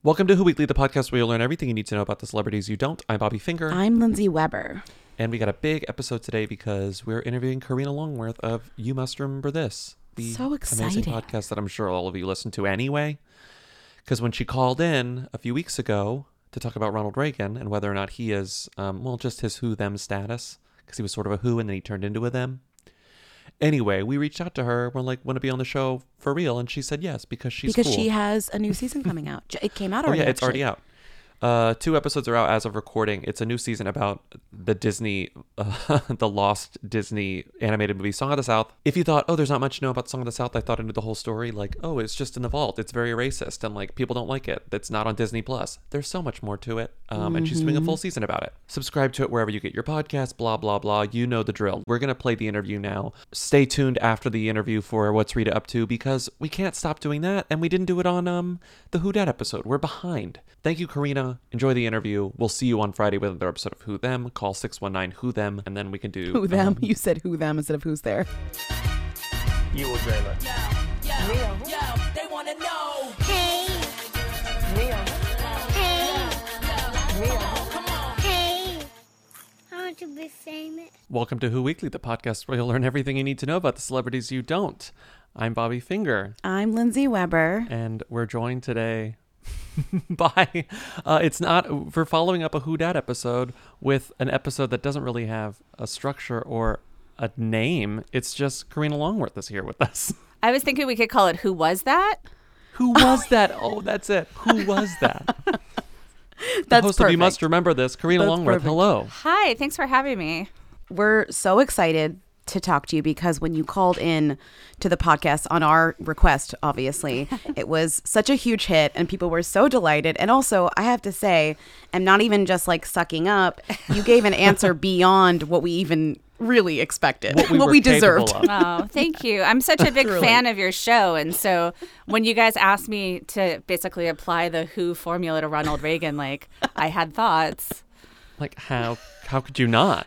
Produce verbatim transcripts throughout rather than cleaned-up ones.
Welcome to Who Weekly, the podcast where you'll learn everything you need to know about the celebrities you don't. I'm Bobby Finger. I'm Lindsay Weber. And we got a big episode today because we're interviewing Karina Longworth of You Must Remember This. The So exciting. amazing podcast that I'm sure all of you listen to anyway. Because when she called in a few weeks ago to talk about Ronald Reagan and whether or not he is, um, well, just his who-them status, because he was sort of a who and then he turned into a them. Anyway, we reached out to her. We're like, want to be on the show for real? And she said yes, because she's because cool. she has a new season coming out. J- It came out Oh, already. yeah, it's actually. already out. Uh, two episodes are out as of recording. It's a new season about the Disney, uh, the lost Disney animated movie Song of the South. If you thought, oh, there's not much to know about Song of the South, I thought I knew the whole story. Like, oh, it's just in the vault. It's very racist and like people don't like it. It's not on Disney Plus. There's so much more to it. Um, mm-hmm. And she's doing a full season about it. Subscribe to it wherever you get your podcasts, blah, blah, blah. You know the drill. We're going to play the interview now. Stay tuned after the interview for What's Rita Up To, because we can't stop doing that. And we didn't do it on um the Who Dat episode. We're behind. Thank you, Karina. Enjoy the interview. We'll see you on Friday with another episode of Who Them. Call six one nine Who Them, and then we can do Who them? Um, You said who them instead of who's there. You or Drayla? Yo, yo, Mia. yo, they wanna know. Hey, Mia. hey, Mia. Come on. hey. I want to be famous. Welcome to Who Weekly, the podcast where you'll learn everything you need to know about the celebrities you don't. I'm Bobby Finger, I'm Lindsay Weber. and we're joined today by, uh, it's not, for following up a Who Dat episode with an episode that doesn't really have a structure or a name. It's just Karina Longworth is here with us. I was thinking we could call it Who Was That? Who was that? Oh, that's it. Who was that? The That's host of You perfect. Must Remember This, Karina That's Longworth. perfect. Hello. Hi, thanks for having me. We're so excited to talk to you because when you called in to the podcast on our request, obviously, it was such a huge hit and people were so delighted. And also, I have to say, I'm not even just like sucking up. You gave an answer beyond what we even really expected, What we were capable deserved. of. Oh, thank you. I'm such a big Truly. fan of your show. And so when you guys asked me to basically apply the Who formula to Ronald Reagan, like I had thoughts. Like, how, how could you not?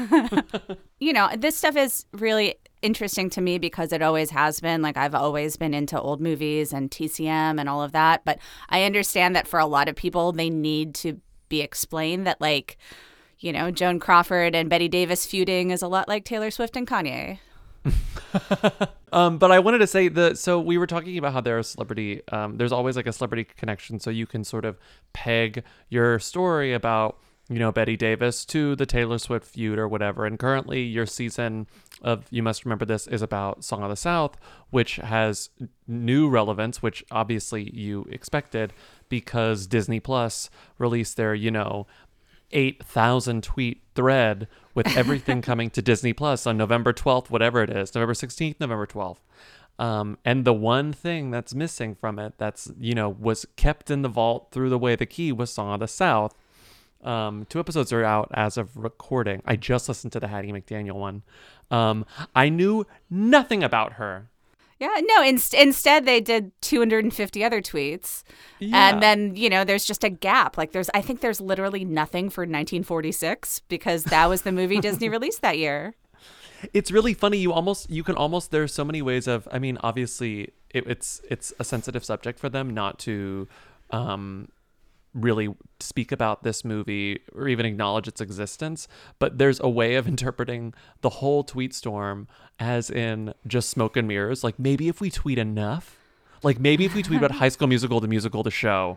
You know, this stuff is really interesting to me because it always has been. Like, I've always been into old movies and T C M and all of that. But I understand that for a lot of people, they need to be explained that, like, you know, Joan Crawford and Betty Davis feuding is a lot like Taylor Swift and Kanye. Um, but I wanted to say that, so we were talking about how there are celebrity, um, there's always like a celebrity connection. So you can sort of peg your story about, you know, Betty Davis to the Taylor Swift feud or whatever. And currently your season of You Must Remember This is about Song of the South, which has new relevance, which obviously you expected because Disney Plus released their, you know, eight thousand tweet thread with everything coming to Disney Plus on November twelfth, whatever it is, November sixteenth, November twelfth. Um, and the one thing that's missing from it that's, you know, was kept in the vault through the way the key was Song of the South. Um, two episodes are out as of recording. I just listened to the Hattie McDaniel one. Um, I knew nothing about her. Yeah, no, inst- instead they did two hundred fifty other tweets. Yeah. And then, you know, there's just a gap. Like there's, I think there's literally nothing for nineteen forty-six because that was the movie Disney released that year. It's really funny. You almost, you can almost, there's so many ways of, I mean, obviously it, it's, it's a sensitive subject for them not to, um, really speak about this movie or even acknowledge its existence, but there's a way of interpreting the whole tweet storm as in just smoke and mirrors. Like maybe if we tweet enough, like maybe if we tweet about High School Musical, the musical, the show,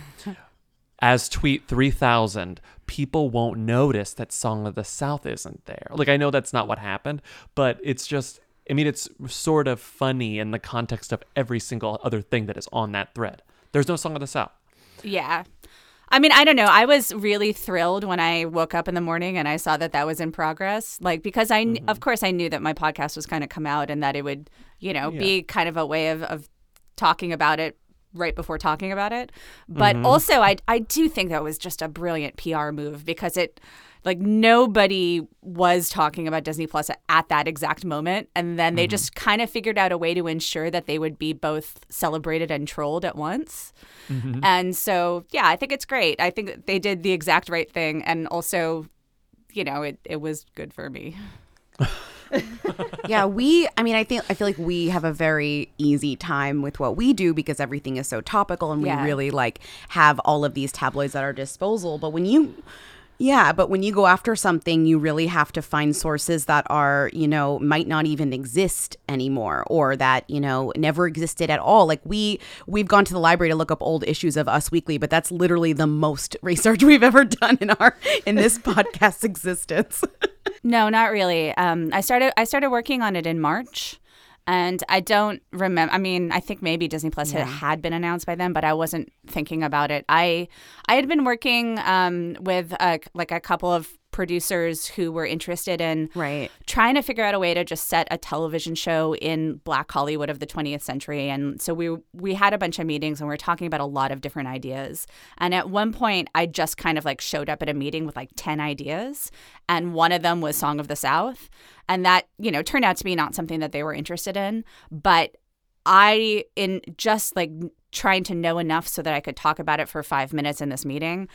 as tweet three thousand, people won't notice that Song of the South isn't there. Like I know that's not what happened, but it's just, I mean, it's sort of funny in the context of every single other thing that is on that thread. There's no Song of the South. Yeah. I mean, I don't know. I was really thrilled when I woke up in the morning and I saw that that was in progress. Like, because I, mm-hmm. of course, I knew that my podcast was kind of come out and that it would, you know, Yeah. be kind of a way of, of talking about it right before talking about it. But Mhm. also, I, I do think that was just a brilliant P R move because it, like, nobody was talking about Disney Plus at, at that exact moment. And then they Mm-hmm. just kind of figured out a way to ensure that they would be both celebrated and trolled at once. Mm-hmm. And so, yeah, I think it's great. I think that they did the exact right thing. And also, you know, it, it was good for me. Yeah, we, I mean, I think, I feel like we have a very easy time with what we do because everything is so topical and we Yeah. really like have all of these tabloids at our disposal. But when you, yeah, but when you go after something, you really have to find sources that are, you know, might not even exist anymore or that, you know, never existed at all. Like we, we've gone to the library to look up old issues of Us Weekly, but that's literally the most research we've ever done in our, in this podcast's existence. No, not really. Um, I started I started working on it in March, and I don't remember. I mean, I think maybe Disney Plus had, had been announced by then, but I wasn't thinking about it. I I had been working um, with a, like a couple of producers who were interested in Right. trying to figure out a way to just set a television show in Black Hollywood of the twentieth century. And so we we had a bunch of meetings and we were talking about a lot of different ideas. And at one point, I just kind of like showed up at a meeting with like ten ideas. And one of them was Song of the South. And that, you know, turned out to be not something that they were interested in. But I, in just like trying to know enough so that I could talk about it for five minutes in this meeting,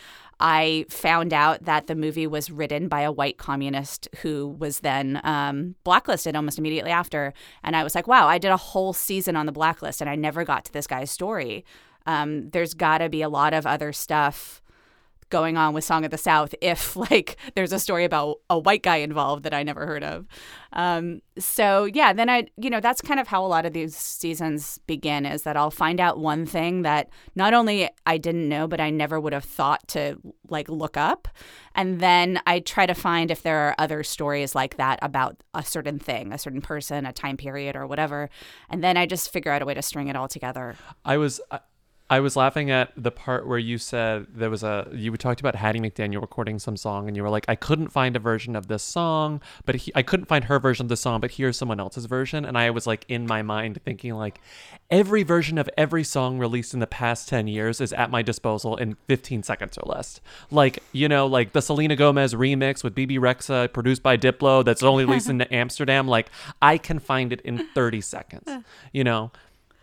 I found out that the movie was written by a white communist who was then um, blacklisted almost immediately after. And I was like, wow, I did a whole season on the blacklist and I never got to this guy's story. Um, there's got to be a lot of other stuff going on with Song of the South if like there's a story about a white guy involved that I never heard of. Um, so yeah, then I, you know, that's kind of how a lot of these seasons begin, is that I'll find out one thing that not only I didn't know, but I never would have thought to like look up. And then I try to find if there are other stories like that about a certain thing, a certain person, a time period or whatever. And then I just figure out a way to string it all together. I was I, I was laughing at the part where you said there was a you talked about Hattie McDaniel recording some song and you were like, I couldn't find a version of this song, but he, I couldn't find her version of the song, but here's someone else's version. And I was like in my mind thinking like every version of every song released in the past ten years is at my disposal in fifteen seconds or less. Like, you know, like the Selena Gomez remix with B B Rexa produced by Diplo that's only released in Amsterdam. Like I can find it in thirty seconds, you know?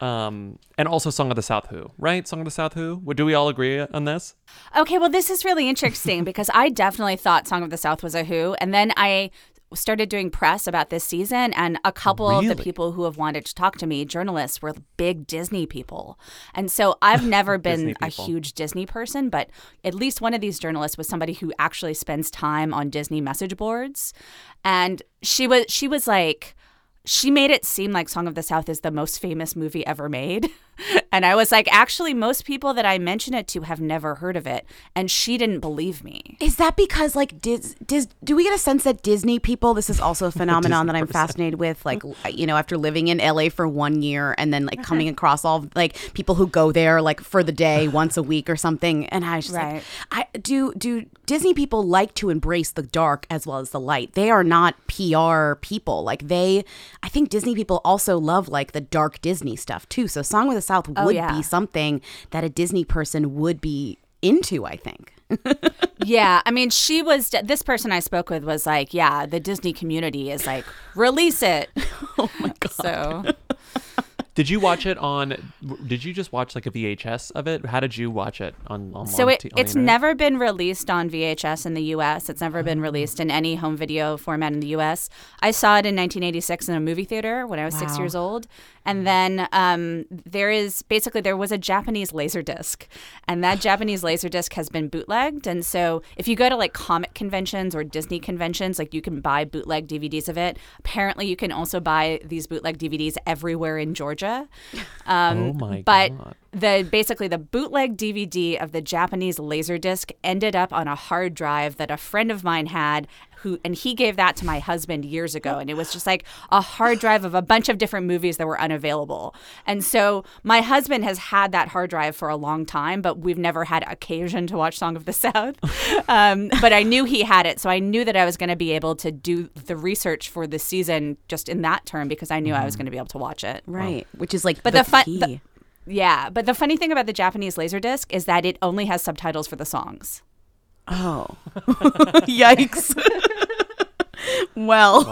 Um, and also Song of the South Who, right? Song of the South Who? Do we all agree on this? Okay, well, this is really interesting because I definitely thought Song of the South was a Who. And then I started doing press about this season, and a couple Really? of the people who have wanted to talk to me, journalists, were big Disney people. And so I've never been Disney a people. huge Disney person, but at least one of these journalists was somebody who actually spends time on Disney message boards. And she was she was like, she made it seem like Song of the South is the most famous movie ever made. And I was like, actually, most people that I mention it to have never heard of it. And she didn't believe me. Is that because like Dis, Dis do we get a sense that Disney people, this is also a phenomenon that I'm fascinated with, like, you know, after living in L A for one year and then like coming across all like people who go there like for the day once a week or something, and I was just Right. like, I do do Disney people like to embrace the dark as well as the light. They are not P R people. Like they, I think Disney people also love like the dark Disney stuff too. So Song of the South would Oh, yeah. be something that a Disney person would be into, I think. Yeah, I mean, she was, this person I spoke with was like, yeah, the Disney community is like, release it. Oh my God. So, Did you watch it on, did you just watch like a V H S of it? How did you watch it on, on so on it, t- on the it's internet? never been released on V H S in the U S. It's never been released in any home video format in the U S. I saw it in nineteen eighty-six in a movie theater when I was six Wow. years old. And then um, there is basically there was a Japanese Laserdisc, and that Japanese Laserdisc has been bootlegged. And so if you go to like comic conventions or Disney conventions, like you can buy bootleg D V Ds of it. Apparently, you can also buy these bootleg D V Ds everywhere in Georgia. Um, Oh my but God. the basically the bootleg D V D of the Japanese Laserdisc ended up on a hard drive that a friend of mine had, who and he gave that to my husband years ago, and it was just like a hard drive of a bunch of different movies that were unavailable. And so my husband has had that hard drive for a long time, but we've never had occasion to watch Song of the South. um, but I knew he had it, so I knew that I was going to be able to do the research for the season just in that term because I knew I was going to be able to watch it. Right. Which is like But the, the fun- key. the- Yeah, but the funny thing about the Japanese Laserdisc is that it only has subtitles for the songs. Oh. Yikes. Well, Wow.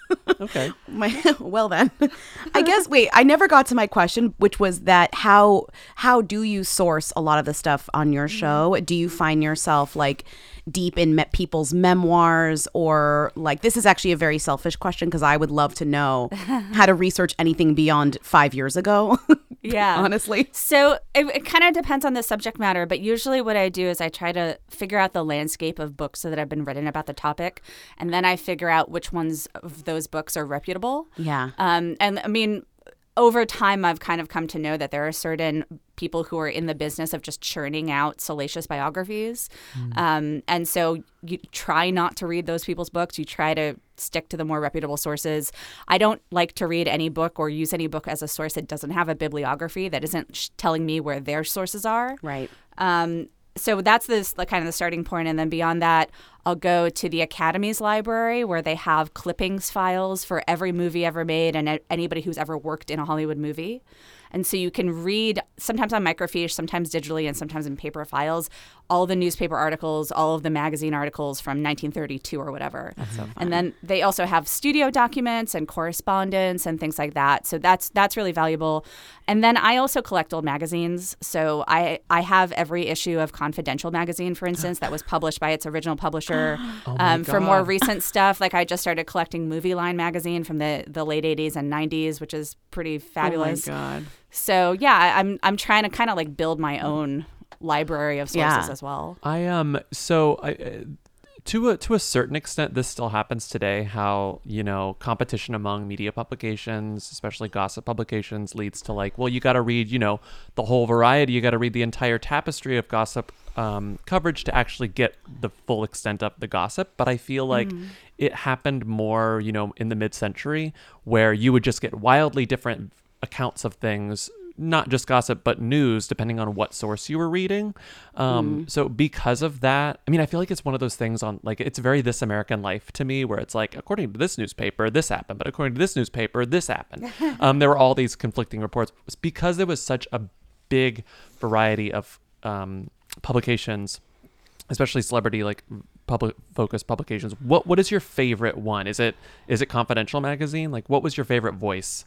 Okay. My, well then, I guess. Wait, I never got to my question, which was that how how do you source a lot of the stuff on your show? Do you find yourself like deep in me- people's memoirs, or like this is actually a very selfish question because I would love to know how to research anything beyond five years ago. Yeah. Honestly. So it, it kind of depends on the subject matter, but usually what I do is I try to figure out the landscape of books that have been written about the topic, and then I figure out which ones of those books are reputable. Yeah. Um, and I mean, over time, I've kind of come to know that there are certain people who are in the business of just churning out salacious biographies. Mm. Um, and so you try not to read those people's books. You try to stick to the more reputable sources. I don't like to read any book or use any book as a source that doesn't have a bibliography, that isn't sh- telling me where their sources are. Right. Um, so that's this like, kind of the starting point. And then beyond that, I'll go to the Academy's library where they have clippings files for every movie ever made and a- anybody who's ever worked in a Hollywood movie. And so you can read, sometimes on microfiche, sometimes digitally, and sometimes in paper files, all the newspaper articles, all of the magazine articles from nineteen thirty-two or whatever. That's so fun. And then they also have studio documents and correspondence and things like that. So that's that's really valuable. And then I also collect old magazines. So I, I have every issue of Confidential magazine, for instance, that was published by its original publisher. Oh my um, for more God. recent stuff, like I just started collecting Movie Line magazine from the, the late eighties and nineties, which is pretty fabulous. Oh my God. So yeah, I- I'm I'm trying to kind of like build my own library of sources Yeah. as well. I um so I uh, to a to a certain extent this still happens today, how, you know, competition among media publications, especially gossip publications, leads to like, well, you got to read, you know, the whole variety, you got to read the entire tapestry of gossip um coverage to actually get the full extent of the gossip. But I feel like mm. it happened more, you know, in the mid-century, where you would just get wildly different accounts of things, not just gossip, but news, depending on what source you were reading. Um, mm. So because of that, I mean, I feel like it's one of those things on like, it's very This American Life to me, where it's like, according to this newspaper, this happened, but according to this newspaper, this happened. um, there were all these conflicting reports. It's because there was such a big variety of um, publications, especially celebrity, like public focused publications. What What is your favorite one? Is it is it Confidential magazine? Like, what was your favorite voice?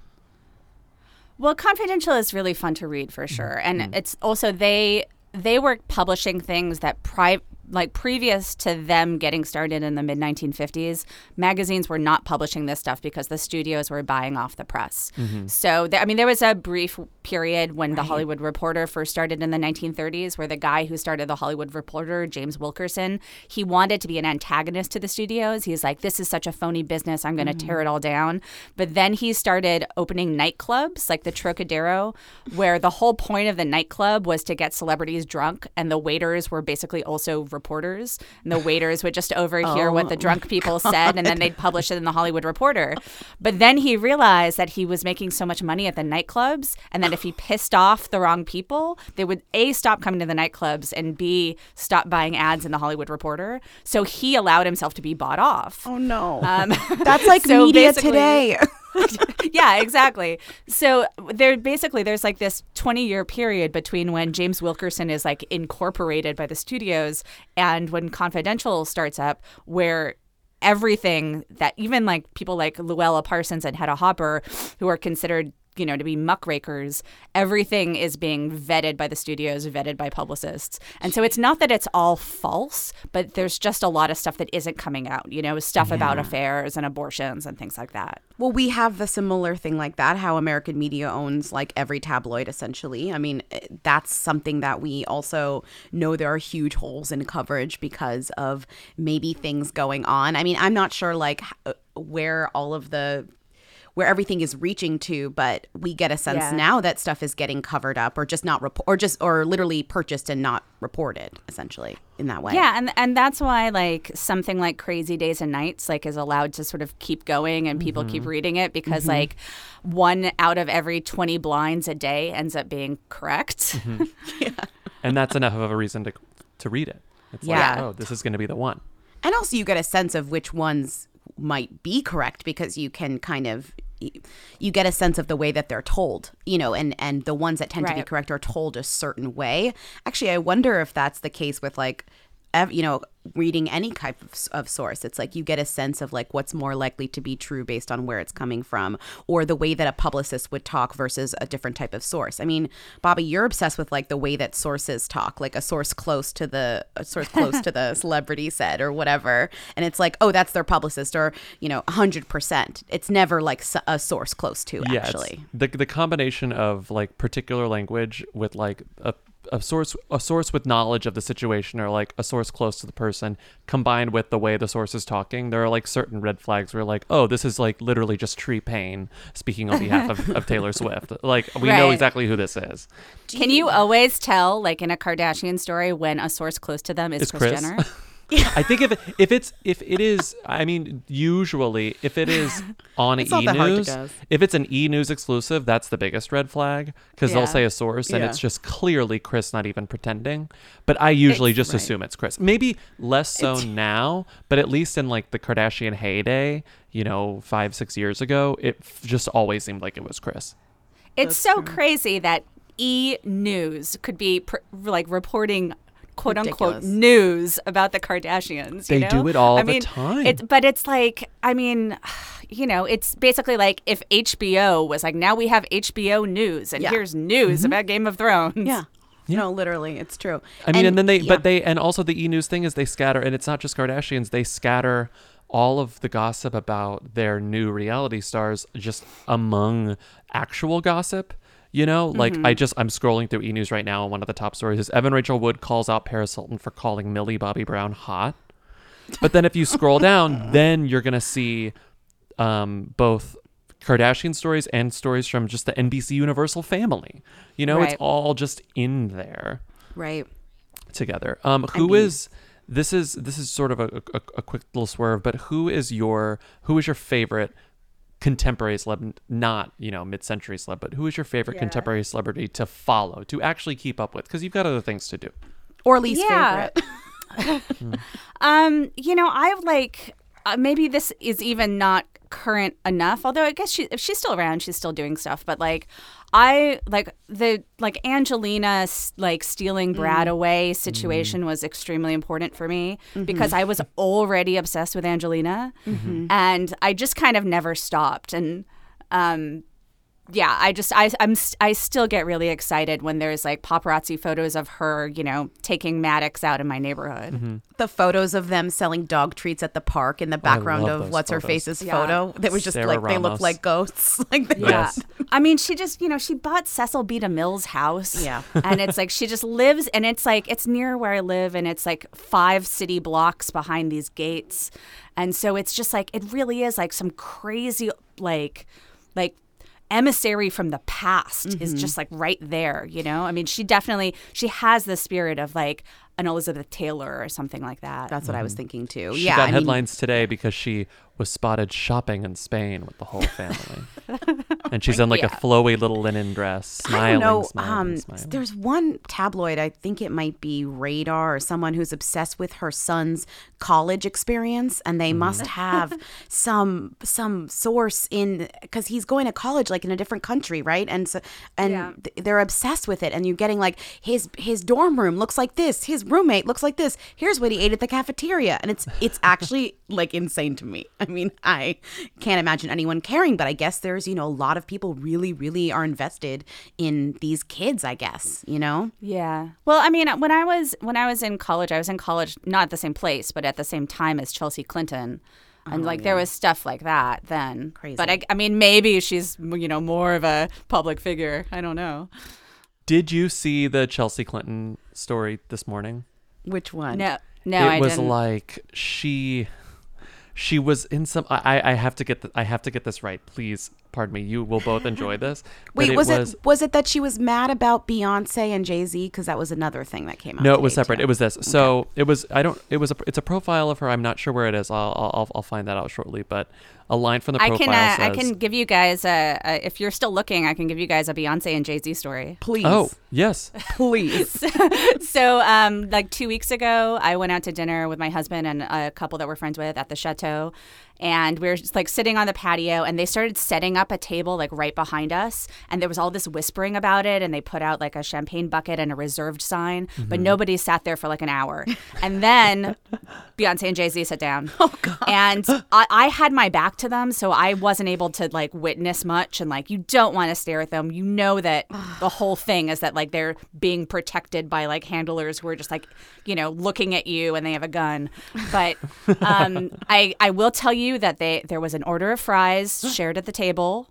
Well, Confidential is really fun to read for sure, and mm. it's also they they were publishing things that pri- like previous to them getting started in the mid nineteen fifties, magazines were not publishing this stuff because the studios were buying off the press. Mm-hmm. So there, I mean, there was a brief period when right. the Hollywood Reporter first started in the nineteen thirties, where the guy who started the Hollywood Reporter, James Wilkerson, he wanted to be an antagonist to the studios. He's like, this is such a phony business, I'm going to mm-hmm. tear it all down. But then he started opening nightclubs like the Trocadero, where the whole point of the nightclub was to get celebrities drunk, and the waiters were basically also reporters, and the waiters would just overhear oh, what the drunk people said, and then they'd publish it in the Hollywood Reporter. But then he realized that he was making so much money at the nightclubs, and that if he pissed off the wrong people, they would A, stop coming to the nightclubs, and B, stop buying ads in the Hollywood Reporter. So he allowed himself to be bought off. Oh no. Um, That's like so media basically- today. Yeah, exactly. So there basically there's like this twenty year period between when James Wilkerson is like incorporated by the studios and when Confidential starts up, where everything that even like people like Luella Parsons and Hedda Hopper, who are considered, you know, to be muckrakers, everything is being vetted by the studios, vetted by publicists. And so it's not that it's all false, but there's just a lot of stuff that isn't coming out, you know, stuff yeah. about affairs and abortions and things like that. Well, we have the similar thing like that, how American media owns like every tabloid, essentially. I mean, that's something that we also know there are huge holes in coverage because of maybe things going on. I mean, I'm not sure like where all of the where everything is reaching to, but we get a sense yeah. now that stuff is getting covered up or just not rep- or just or literally purchased and not reported, essentially, in that way. Yeah, and and that's why like something like Crazy Days and Nights like is allowed to sort of keep going and people mm-hmm. keep reading it because mm-hmm. like one out of every twenty blinds a day ends up being correct. Mm-hmm. yeah. And that's enough of a reason to to read it. It's yeah. like, oh, this is going to be the one. And also you get a sense of which ones might be correct because you can kind of you get a sense of the way that they're told, you know, and, and the ones that tend right. to be correct are told a certain way. Actually, I wonder if that's the case with like ev- you know, reading any type of, of source. It's like you get a sense of like what's more likely to be true based on where it's coming from, or the way that a publicist would talk versus a different type of source. I mean, Bobby, you're obsessed with like the way that sources talk, like a source close to the a source close to the celebrity said or whatever, and it's like, oh, that's their publicist, or you know, one hundred percent. It's never like s- a source close to Yeah, it's actually. the the combination of like particular language with like a a source a source with knowledge of the situation, or like a source close to the person, combined with the way the source is talking. There are like certain red flags where like, oh, this is like literally just Tree Payne speaking on behalf of, of Taylor Swift. Like we know Right. exactly who this is. Can you always tell, like in a Kardashian story, when a source close to them is It's Kris Kris. Jenner? I think if it, if it's if it is, I mean, usually if it is on It's E not that hard to News, guess. if it's an E News exclusive, that's the biggest red flag, because Yeah. they'll say a source and Yeah. it's just clearly Kris, not even pretending. But I usually It's- just right. assume it's Kris. Maybe less so now, but at least in like the Kardashian heyday, you know, five six years ago, it f- just always seemed like it was Kris. It's so crazy that E! News could be pr- like reporting quote unquote Ridiculous. news about the Kardashians. You They know? do it all I the mean, time. It's, but it's like, I mean, you know, it's basically like if H B O was like, now we have H B O News and Yeah. here's news Mm-hmm. about Game of Thrones. Yeah. No, literally, it's true. I mean, and, then they, yeah. but they, and also the E! News thing is they scatter, and it's not just Kardashians, they scatter all of the gossip about their new reality stars just among actual gossip. You know, like Mm-hmm. I just, I'm scrolling through E! News right now, and one of the top stories is Evan Rachel Wood calls out Paris Hilton for calling Millie Bobby Brown hot. But then if you scroll down, then you're going to see um, both Kardashian stories and stories from just the N B C Universal family. You know, Right. it's all just in there Right. together. Um, who mean- is this is this is sort of a, a, a quick little swerve, but who is your who is your favorite contemporary celeb, not you know mid-century celeb, but who is your favorite contemporary celebrity to follow, to actually keep up with, because you've got other things to do. Or least Yeah. favorite. Um, you know, I've like uh, maybe this is even not current enough. Although I guess she, if she's still around, she's still doing stuff. But like, I like the like Angelina s- like stealing Brad away situation was extremely important for me because I was already obsessed with Angelina, and I just kind of never stopped. And um, yeah, I just I I'm s- I still get really excited when there's like paparazzi photos of her, you know, taking Maddox out in my neighborhood. The photos of them selling dog treats at the park in the background love of those what's her photos. face's Yeah. photo. That was just Sarah like they Ramos. look like ghosts. Like they Yeah. Yes. I mean, she just, you know, she bought Cecil B. DeMille's house. Yeah. And it's like she just lives, and it's like, it's near where I live, and it's like five city blocks behind these gates. And so it's just like, it really is like some crazy, like, like, emissary from the past is just like right there, you know? I mean, she definitely, she has the spirit of like an Elizabeth Taylor or something like that. That's what I was thinking too. She yeah, got I mean, headlines today because she was spotted shopping in Spain with the whole family. And she's in like a Yeah. flowy little linen dress, I smiling, don't know. smiling, um, smiling. There's one tabloid, I think it might be Radar, or someone who's obsessed with her son's college experience, and they must have some some source in, because he's going to college like in a different country, right? And so and Yeah. th- they're obsessed with it, and you're getting like his his dorm room looks like this, his roommate looks like this. Here's what he ate at the cafeteria, and it's it's actually like insane to me. I mean, I can't imagine anyone caring, but I guess there's, you know, a lot of people really, really are invested in these kids, I guess, you know? Yeah. Well, I mean, when I was when I was in college, I was in college not at the same place, but at the same time as Chelsea Clinton. And like there was stuff like that then. Crazy. But I, I mean, maybe she's, you know, more of a public figure. I don't know. Did you see the Chelsea Clinton story this morning? Which one? No, no, it I was didn't. like she she was in some I, I have to get the, I have to get this right. Please, pardon me. You will both enjoy this. But Wait, was, was it was it that she was mad about Beyonce and Jay-Z? Because that was another thing that came out. No, it was today, separate. too. It was this. So it was. I don't. It was. A, it's a profile of her. I'm not sure where it is. I'll. I'll. I'll find that out shortly. But a line from the I profile can uh, I says, can give you guys a, a if you're still looking, I can give you guys a Beyonce and Jay-Z story. Please. "Oh, yes, please. So, um, like two weeks ago, I went out to dinner with my husband and a couple that we're friends with at the chateau, and we were just like sitting on the patio, and they started setting up a table like right behind us, and there was all this whispering about it, and they put out like a champagne bucket and a reserved sign, Mm-hmm. but nobody sat there for like an hour. And then Beyonce and Jay-Z sat down. Oh god. And I, I had my back to them, so I wasn't able to like witness much, and like you don't want to stare at them. You know that the whole thing is that like they're being protected by like handlers who are just like, you know, looking at you and they have a gun. But um, I I will tell you that they there was an order of fries shared at the table.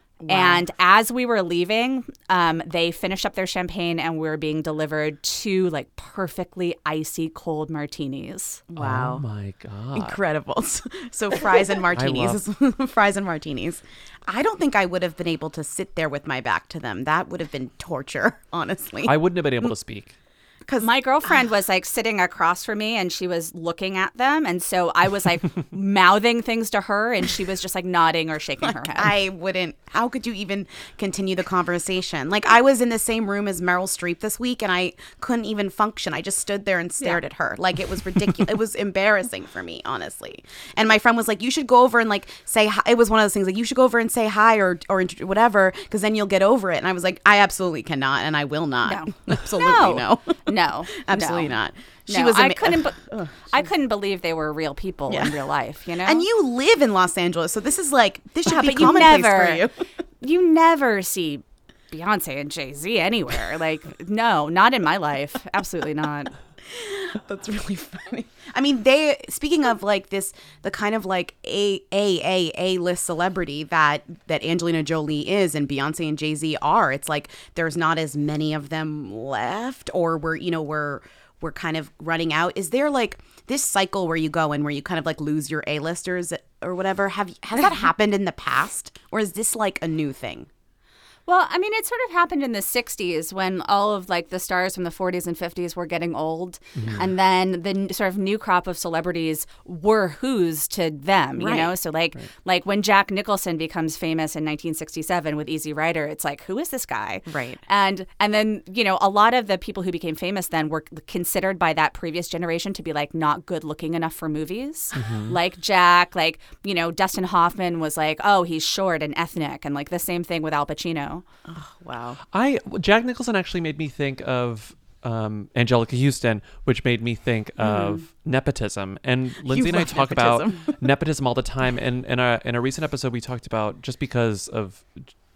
And as we were leaving, um, they finished up their champagne and we were being delivered two like perfectly icy cold martinis. Wow. Oh my god. Incredible. So fries and martinis. Fries and martinis. I don't think I would have been able to sit there with my back to them. That would have been torture, honestly. I wouldn't have been able to speak. Because My girlfriend was like sitting across from me and she was looking at them. And so I was like mouthing things to her and she was just like nodding or shaking her head. I wouldn't. How could you even continue the conversation? Like, I was in the same room as Meryl Streep this week and I couldn't even function. I just stood there and stared Yeah. at her. Like, it was ridiculous. It was embarrassing for me, honestly. And my friend was like, you should go over and like say hi. It was one of those things like, you should go over and say hi or, or int- whatever, because then you'll get over it. And I was like, I absolutely cannot and I will not. No. Absolutely no. No. Absolutely no. not. She No, was. I ama- couldn't. Be- I couldn't believe they were real people in real life. You know. And you live in Los Angeles, so this is like this should Yeah, be but you commonplace never, for you. you never see Beyonce and Jay-Z anywhere. Like, no, not in my life. Absolutely not. That's really funny. I mean, they speaking of like this, the kind of like a a a a list celebrity that that Angelina Jolie is and Beyonce and Jay-Z are. It's like there's not as many of them left, or we're you know we're we're kind of running out. Is there like this cycle where you go and where you kind of like lose your A-listers or whatever? Have has that happened in the past, or is this like a new thing? Well, I mean, it sort of happened in the sixties when all of like the stars from the forties and fifties were getting old. Mm-hmm. And then the n- sort of new crop of celebrities were who's to them, you Right. know? So like like when Jack Nicholson becomes famous in nineteen sixty-seven with Easy Rider, it's like, who is this guy? Right. And and then, you know, a lot of the people who became famous then were considered by that previous generation to be like not good looking enough for movies. Like Jack, like, you know, Dustin Hoffman was like, oh, he's short and ethnic. And like the same thing with Al Pacino. Wow. I Jack Nicholson actually made me think of um, Angelica Houston, which made me think of nepotism. And Lindsay and I love talk about nepotism all the time. And in a in a recent episode, we talked about just because of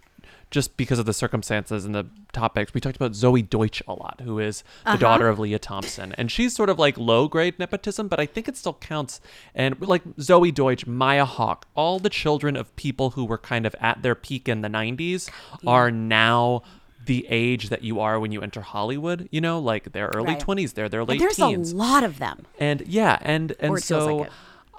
just because of the circumstances and the topics, we talked about Zoe Deutsch a lot, who is the daughter of Leah Thompson. And she's sort of like low-grade nepotism, but I think it still counts. And like Zoe Deutsch, Maya Hawke, all the children of people who were kind of at their peak in the nineties are now the age that you are when you enter Hollywood, you know, like their early Right. twenties, they're their late There's teens. a lot of them. And yeah, and and Or it feels so like it.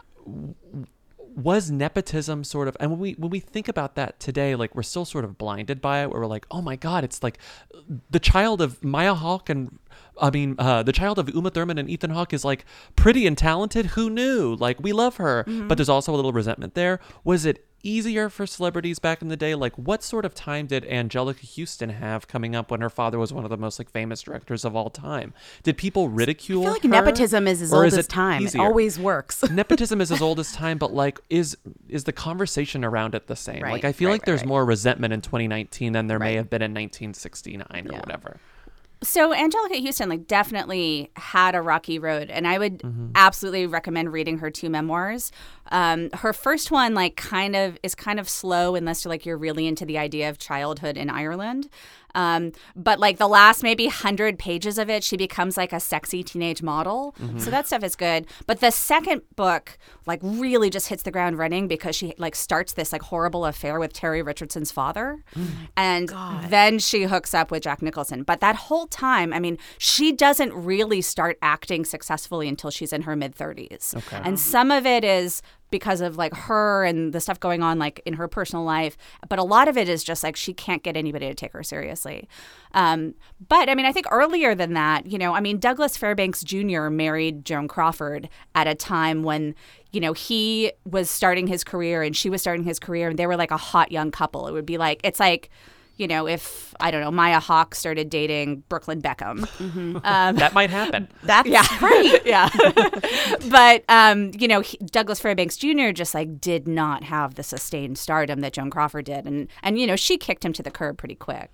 was nepotism sort of, and when we when we think about that today, like we're still sort of blinded by it, where we're like, oh my god, it's like the child of Maya Hawke and I mean uh, the child of Uma Thurman and Ethan Hawke is like pretty and talented. Who knew? Like we love her, but there's also a little resentment there. Was it easier for celebrities back in the day? Like what sort of time did Angelica Houston have coming up when her father was one of the most like famous directors of all time? Did people ridicule I feel like her? nepotism is as Or old is as it time. easier? It always works. Nepotism is as old as time, but like is is the conversation around it the same? Right, Like I feel right, like there's right, right. more resentment in twenty nineteen than there may Right. have been in nineteen sixty-nine or Yeah. whatever. So Angelica Houston like definitely had a rocky road, and I would absolutely recommend reading her two memoirs. Um, her first one like kind of is kind of slow unless you're like you're really into the idea of childhood in Ireland. Um, but like the last maybe hundred pages of it, she becomes like a sexy teenage model. So that stuff is good. But the second book like really just hits the ground running because she like starts this like horrible affair with Terry Richardson's father, and then she hooks up with Jack Nicholson. But that whole time, I mean, she doesn't really start acting successfully until she's in her mid thirties. Okay. And some of it is because of like her and the stuff going on like in her personal life, but a lot of it is just like she can't get anybody to take her seriously. Um, but I mean, I think earlier than that, you know, I mean, Douglas Fairbanks Junior married Joan Crawford at a time when, you know, he was starting his career and she was starting his career, and they were like a hot young couple. It would be like, it's like, you know, if, I don't know, Maya Hawke started dating Brooklyn Beckham. Um, That might happen. That's yeah. right. yeah. But, um, you know, he, Douglas Fairbanks Junior just like did not have the sustained stardom that Joan Crawford did. And, and, you know, she kicked him to the curb pretty quick.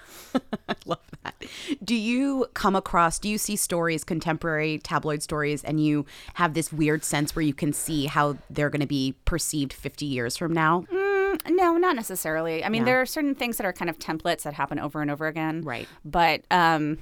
I love that. Do you come across, do you see stories, contemporary tabloid stories, and you have this weird sense where you can see how they're going to be perceived fifty years from now? Mm, no, not necessarily. I mean, Yeah. there are certain things that are kind of templates that happen over and over again. Right. But, um,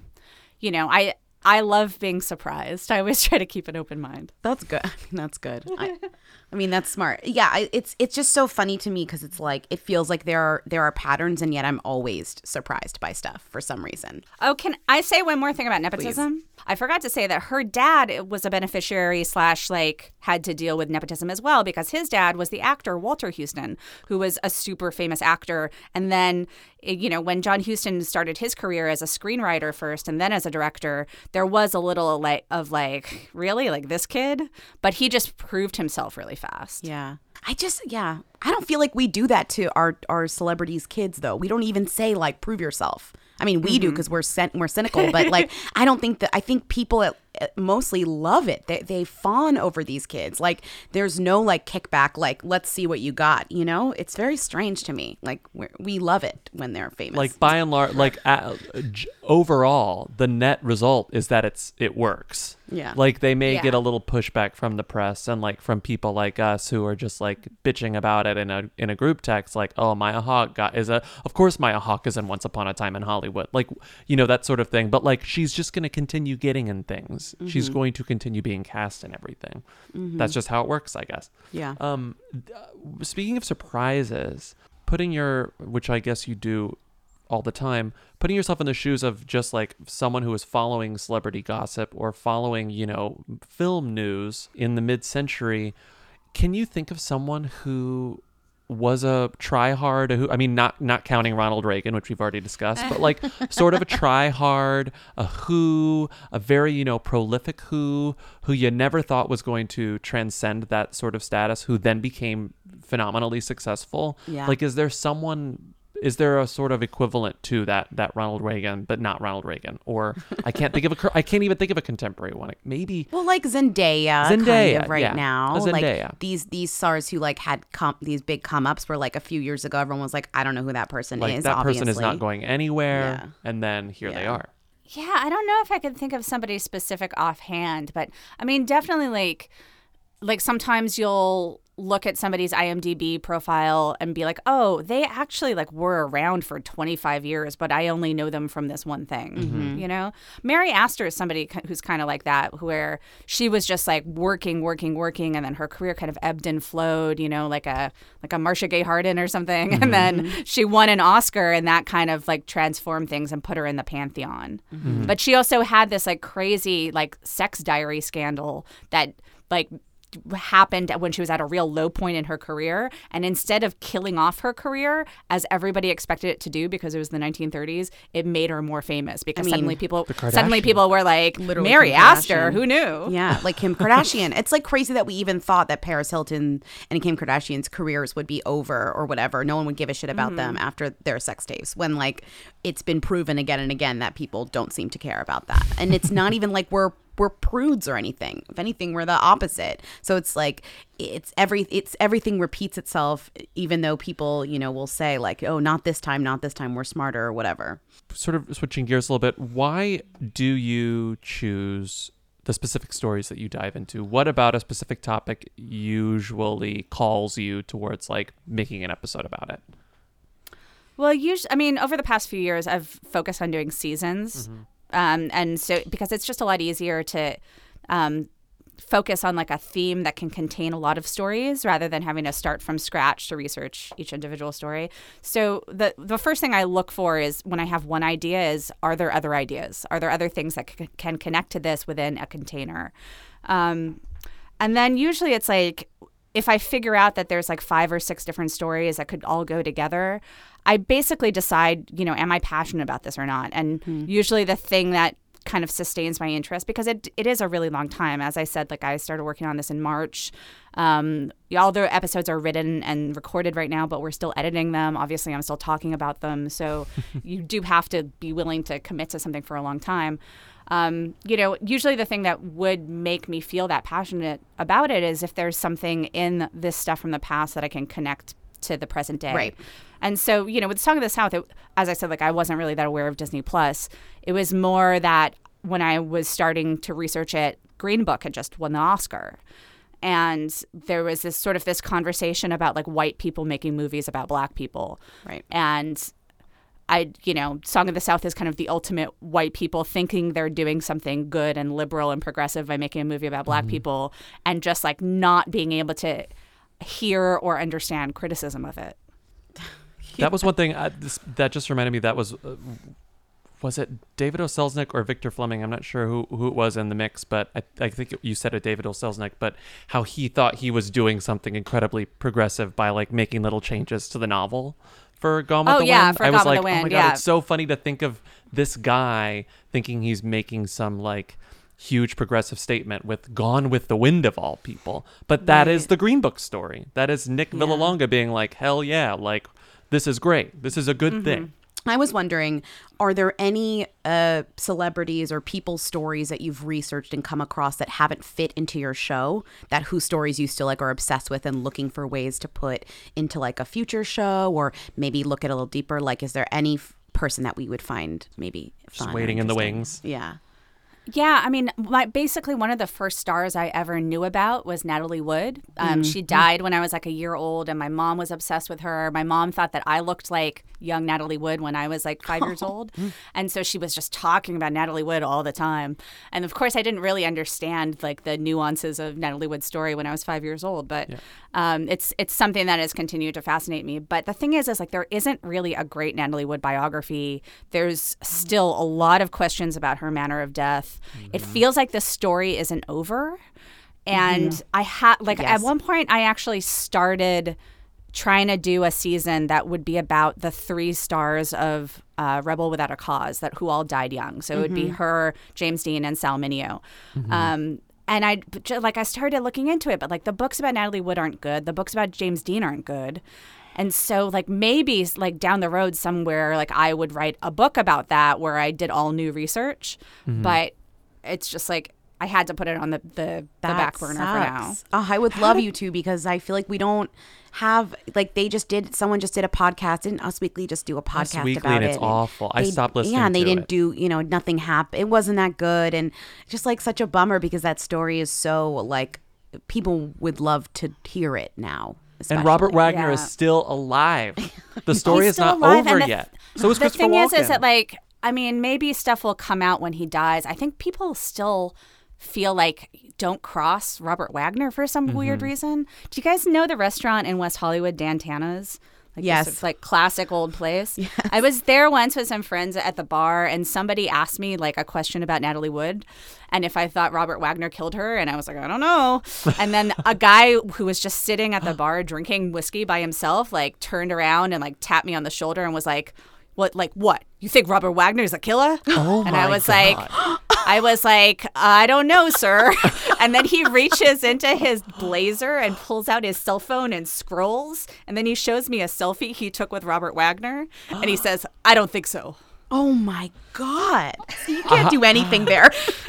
you know, I I love being surprised. I always try to keep an open mind. That's good. I mean, that's good. I, I mean, that's smart. Yeah, I, it's it's just so funny to me because it's like it feels like there are there are patterns, and yet I'm always surprised by stuff for some reason. Oh, can I say one more thing about nepotism? I forgot to say that her dad was a beneficiary slash like had to deal with nepotism as well because his dad was the actor Walter Houston, who was a super famous actor. And then, you know, when John Huston started his career as a screenwriter first and then as a director, there was a little like of like, really, like this kid? But he just proved himself really fast. Yeah. I just, yeah, I don't feel like we do that to our, our celebrities' kids, though. We don't even say, like, prove yourself. I mean, we mm-hmm. do because we're cyn- we're cynical, but, like, I don't think that, I think people at, at mostly love it. They, they fawn over these kids. Like, there's no, like, kickback, like, let's see what you got, you know? It's very strange to me. Like, we're, we love it when they're famous. Like, by and large, like, uh, j- overall, the net result is that it's it works. Yeah. Like, they may Yeah. get a little pushback from the press and, like, from people like us who are just, like, bitching about it in a in a group text, like, oh, Maya Hawke got, is a, of course Maya Hawke is in Once Upon a Time in Hollywood. Like, you know, that sort of thing. But, like, she's just going to continue getting in things. Mm-hmm. She's going to continue being cast in everything. Mm-hmm. That's just how it works, I guess. Yeah. Um, speaking of surprises, putting your, which I guess you do all the time, putting yourself in the shoes of just like someone who is following celebrity gossip or following, you know, film news in the mid-century, can you think of someone who was a try-hard, who, I mean, not not counting Ronald Reagan, which we've already discussed, but like sort of a try-hard, a who, a very, you know, prolific who, who you never thought was going to transcend that sort of status, who then became phenomenally successful? Yeah. Like, is there someone... Is there a sort of equivalent to that that Ronald Reagan, but not Ronald Reagan? Or I can't think of a I can't even think of a contemporary one. Maybe. Well, like Zendaya, Zendaya, kind of right yeah. now. A Zendaya. Like these these stars who like had com- these big come ups where like a few years ago everyone was like, I don't know who that person Like is. that obviously. person is not going anywhere, Yeah. and then here they Yeah. are. Yeah, I don't know if I could think of somebody specific offhand, but I mean, definitely like, like sometimes you'll look at somebody's I M D B profile and be like, oh, they actually like were around for twenty-five years, but I only know them from this one thing. Mm-hmm. You know, Mary Astor is somebody who's kind of like that, where she was just like working, working, working, and then her career kind of ebbed and flowed. You know, like a like a Marcia Gay Harden or something, Mm-hmm. and then she won an Oscar, and that kind of like transformed things and put her in the pantheon. Mm-hmm. But she also had this like crazy like sex diary scandal that like happened when she was at a real low point in her career, and instead of killing off her career as everybody expected it to do because it was the nineteen thirties, it made her more famous because I mean, suddenly people The suddenly Kardashians. people were like, Literally Mary Kim Astor, Kardashian. who knew? Yeah, like Kim Kardashian. It's like crazy that we even thought that Paris Hilton and Kim Kardashian's careers would be over or whatever. No one would give a shit about Mm-hmm. them after their sex tapes when like it's been proven again and again that people don't seem to care about that. And it's not even like we're we're prudes or anything. If anything, we're the opposite. So it's like it's every it's everything repeats itself, even though people, you know, will say like, oh, not this time, not this time, we're smarter or whatever. Sort of switching gears a little bit, why do you choose the specific stories that you dive into? What about a specific topic usually calls you towards like making an episode about it? Well, usually, I mean, over the past few years, I've focused on doing seasons. Mm-hmm. Um, and so because it's just a lot easier to um, focus on like a theme that can contain a lot of stories rather than having to start from scratch to research each individual story. So the the first thing I look for is when I have one idea is, are there other ideas? Are there other things that c- can connect to this within a container? Um, and then usually it's like, if I figure out that there's like five or six different stories that could all go together, I basically decide, you know, am I passionate about this or not? And Mm-hmm. usually the thing that kind of sustains my interest because it it is a really long time. As I said, like I started working on this in March. Um, all the episodes are written and recorded right now, but we're still editing them. Obviously, I'm still talking about them. So you do have to be willing to commit to something for a long time. Um, you know, usually the thing that would make me feel that passionate about it is if there's something in this stuff from the past that I can connect to the present day. Right. And so, you know, with Song of the South, it, as I said, like I wasn't really that aware of Disney Plus. It was more that when I was starting to research it, Green Book had just won the Oscar. And there was this sort of this conversation about like white people making movies about black people. Right. And I, you know, Song of the South is kind of the ultimate white people thinking they're doing something good and liberal and progressive by making a movie about black mm-hmm. people and just like not being able to hear or understand criticism of it. That was one thing I, this, that just reminded me. That was, uh, was it David O. Selznick or Victor Fleming? I'm not sure who, who it was in the mix, but I, I think you said it, David O. Selznick, but how he thought he was doing something incredibly progressive by like making little changes to the novel for Gone with oh, the yeah, Wind. For I Gone was with like, the Wind, oh my God, yeah. it's so funny to think of this guy thinking he's making some like huge progressive statement with Gone with the Wind of all people. But that Right. is the Green Book story. That is Nick Yeah. Villalonga being like, hell yeah, like this is great. This is a good Mm-hmm. thing. I was wondering, are there any uh, celebrities or people's stories that you've researched and come across that haven't fit into your show, that whose stories you still like are obsessed with and looking for ways to put into like a future show, or maybe look at a little deeper? Like, is there any f- person that we would find maybe Just fun or waiting in the interesting? wings. Yeah. Yeah, I mean, my, basically one of the first stars I ever knew about was Natalie Wood. Um, Mm. She died when I was like a year old, and my mom was obsessed with her. My mom thought that I looked like young Natalie Wood when I was like five years old. And so she was just talking about Natalie Wood all the time. And of course, I didn't really understand like the nuances of Natalie Wood's story when I was five years old. But Yeah. um, it's it's something that has continued to fascinate me. But the thing is, is like there isn't really a great Natalie Wood biography. There's still a lot of questions about her manner of death. It feels like the story isn't over. And I had like Yes. at one point I actually started trying to do a season that would be about the three stars of uh, Rebel Without a Cause, that who all died young. So it would be her, James Dean, and Sal Mineo. Um, and I like I started looking into it, but like the books about Natalie Wood aren't good. The books about James Dean aren't good. And so like maybe like down the road somewhere, like I would write a book about that where I did all new research. But it's just like I had to put it on the, the, the That back burner for now. sucks. Oh, I would love you to, because I feel like we don't have, like they just did, someone just did a podcast. Didn't Us Weekly just do a podcast Us Weekly, about and it? it's awful. I they- stopped listening Yeah, and they to didn't it. do, you know, nothing happened. It wasn't that good. And just like such a bummer, because that story is so like, people would love to hear it now. And Robert especially. Wagner Yeah. is still alive. The story He's is still not alive, over and the- yet. So is the Christopher thing Walken. is, is that like, I mean, maybe stuff will come out when he dies. I think people still feel like don't cross Robert Wagner for some weird reason. Do you guys know the restaurant in West Hollywood, Dan Tana's? Like Yes. This, like classic old place. I was there once with some friends at the bar, and somebody asked me like a question about Natalie Wood and if I thought Robert Wagner killed her, and I was like, I don't know. And then a guy who was just sitting at the bar drinking whiskey by himself like turned around and like tapped me on the shoulder and was like, what, like what? You think Robert Wagner is a killer? Oh And my I was God. like, I was like, I don't know, sir. And then he reaches into his blazer and pulls out his cell phone and scrolls. And then he shows me a selfie he took with Robert Wagner. And he says, I don't think so. Oh my God. So you can't do anything there.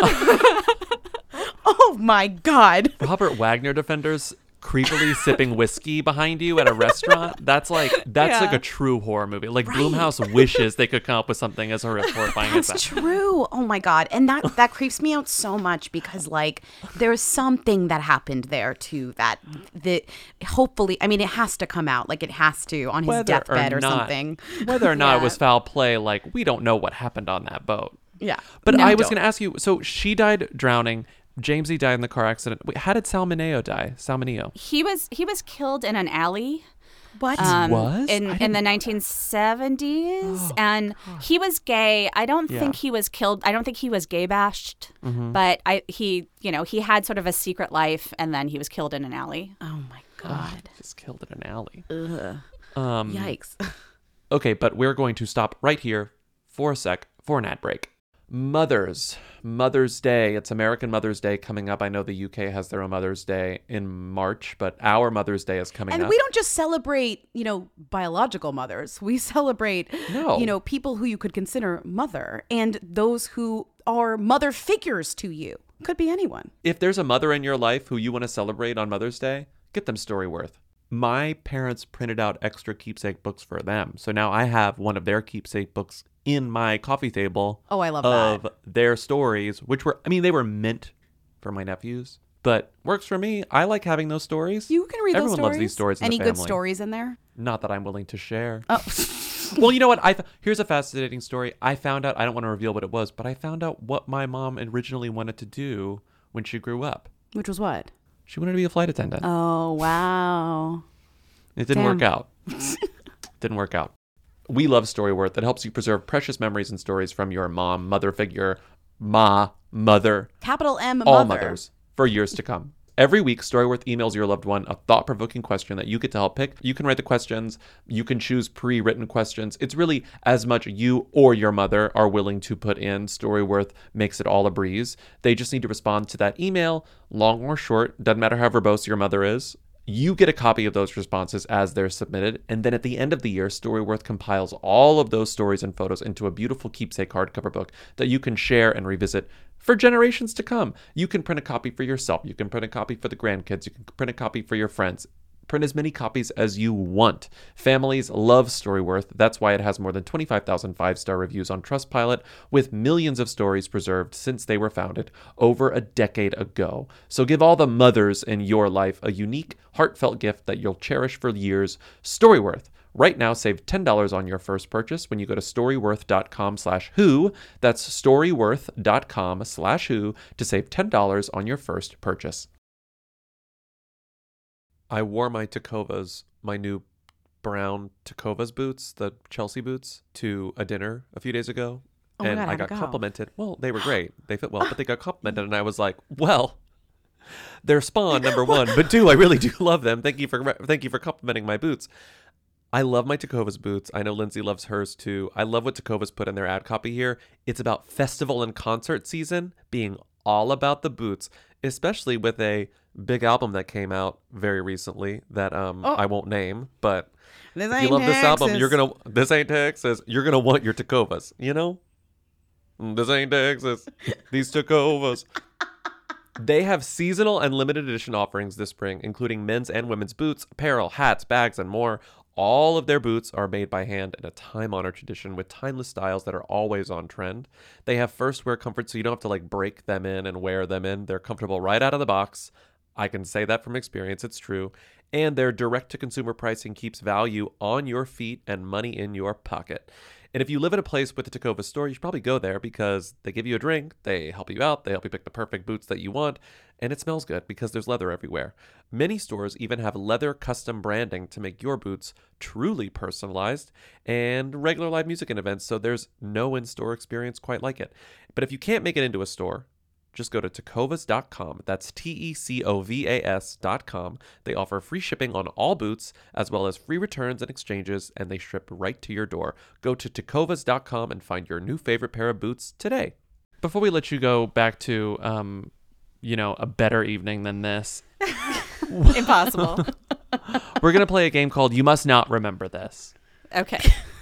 Oh my God. Robert Wagner defenders creepily sipping whiskey behind you at a restaurant. That's like that's Yeah. like a true horror movie. Like Blumhouse wishes they could come up with something as horri- horrifying as That's that. true. Oh my God. And that that creeps me out so much, because like there's something that happened there too, that that hopefully, I mean, it has to come out. Like it has to on his Whether deathbed or, not, something. Whether or not it Yeah. was foul play, like we don't know what happened on that boat. Yeah. But No, I was don't. going to ask you. So she died drowning. Jamesy died in the car accident. Wait, how did Sal Mineo die? Sal Mineo. He was he was killed in an alley. What? Um, was? I in in didn't- the nineteen seventies, and he was gay. I don't Yeah. think he was killed. I don't think he was gay bashed, Mm-hmm. but I he you know he had sort of a secret life, and then he was killed in an alley. Oh my God. Just killed in an alley. Ugh. Um, Yikes. Okay, but we're going to stop right here for a sec for an ad break. Mothers. Mother's Day. It's American Mother's Day coming up. I know the U K has their own Mother's Day in March, but our Mother's Day is coming And up. we don't just celebrate, you know, biological mothers. We celebrate, No. you know, people who you could consider mother and those who are mother figures to you. Could be anyone. If there's a mother in your life who you want to celebrate on Mother's Day, get them Storyworth. My parents printed out extra keepsake books for them. So now I have one of their keepsake books in my coffee table. Oh, I love of that. their stories, which were, I mean, they were meant for my nephews, but works for me. I like having those stories. You can read Everyone those stories. loves these stories in Any the good family. stories in there? Not that I'm willing to share. Oh, Well, you know what? I here's a fascinating story. I found out, I don't want to reveal what it was, but I found out what my mom originally wanted to do when she grew up. which was what? She wanted to be a flight attendant. Oh, wow. It didn't Damn. work out. Didn't work out. We love Storyworth. It helps you preserve precious memories and stories from your mom, mother figure, ma, mother, Capital M all mother. mothers for years to come. Every week, Storyworth emails your loved one a thought-provoking question that you get to help pick. You can write the questions. You can choose pre-written questions. It's really as much you or your mother are willing to put in. Storyworth makes it all a breeze. They just need to respond to that email, long or short. Doesn't matter how verbose your mother is. You get a copy of those responses as they're submitted, and then at the end of the year, Storyworth compiles all of those stories and photos into a beautiful keepsake hardcover book that you can share and revisit for generations to come. You can print a copy for yourself. You can print a copy for the grandkids. You can print a copy for your friends. Print as many copies as you want. Families love Storyworth. That's why it has more than twenty-five thousand five-star reviews on Trustpilot, with millions of stories preserved since they were founded over a decade ago. So give all the mothers in your life a unique, heartfelt gift that you'll cherish for years. Storyworth. Right now, save ten dollars on your first purchase when you go to storyworth.com slash who. That's storyworth.com slash who to save ten dollars on your first purchase. I wore my Tecovas, my new brown Tecovas boots, the Chelsea boots, to a dinner a few days ago. Oh my and God, I how'd got it go? complimented. Well, they were great. They fit well, but they got complimented. And I was like, well, they're Spawn, number one. But two, I really do love them. Thank you for thank you for complimenting my boots. I love my Tecovas boots. I know Lindsay loves hers too. I love what Tecovas put in their ad copy here. It's about festival and concert season being all about the boots, especially with a big album that came out very recently that um Oh. I won't name, but This if you love this album, you're gonna this ain't Texas. You're gonna want your Tecovas, you know? This ain't Texas. These Tecovas. They have seasonal and limited edition offerings this spring, including men's and women's boots, apparel, hats, bags, and more. All of their boots are made by hand in a time-honored tradition with timeless styles that are always on trend. They have first wear comfort, so you don't have to like break them in and wear them in. They're comfortable right out of the box. I can say that from experience. It's true. And their direct-to-consumer pricing keeps value on your feet and money in your pocket. And if you live in a place with a Tecovas store, you should probably go there because they give you a drink, they help you out, they help you pick the perfect boots that you want, and it smells good because there's leather everywhere. Many stores even have leather custom branding to make your boots truly personalized, and regular live music and events, so there's no in-store experience quite like it. But if you can't make it into a store, just go to tecovas dot com. That's T E C O V A S dot com. They offer free shipping on all boots, as well as free returns and exchanges, and they ship right to your door. Go to tecovas dot com and find your new favorite pair of boots today. Before we let you go back to, um, you know, a better evening than this, Impossible. we're going to play a game called You Must Not Remember This. Okay.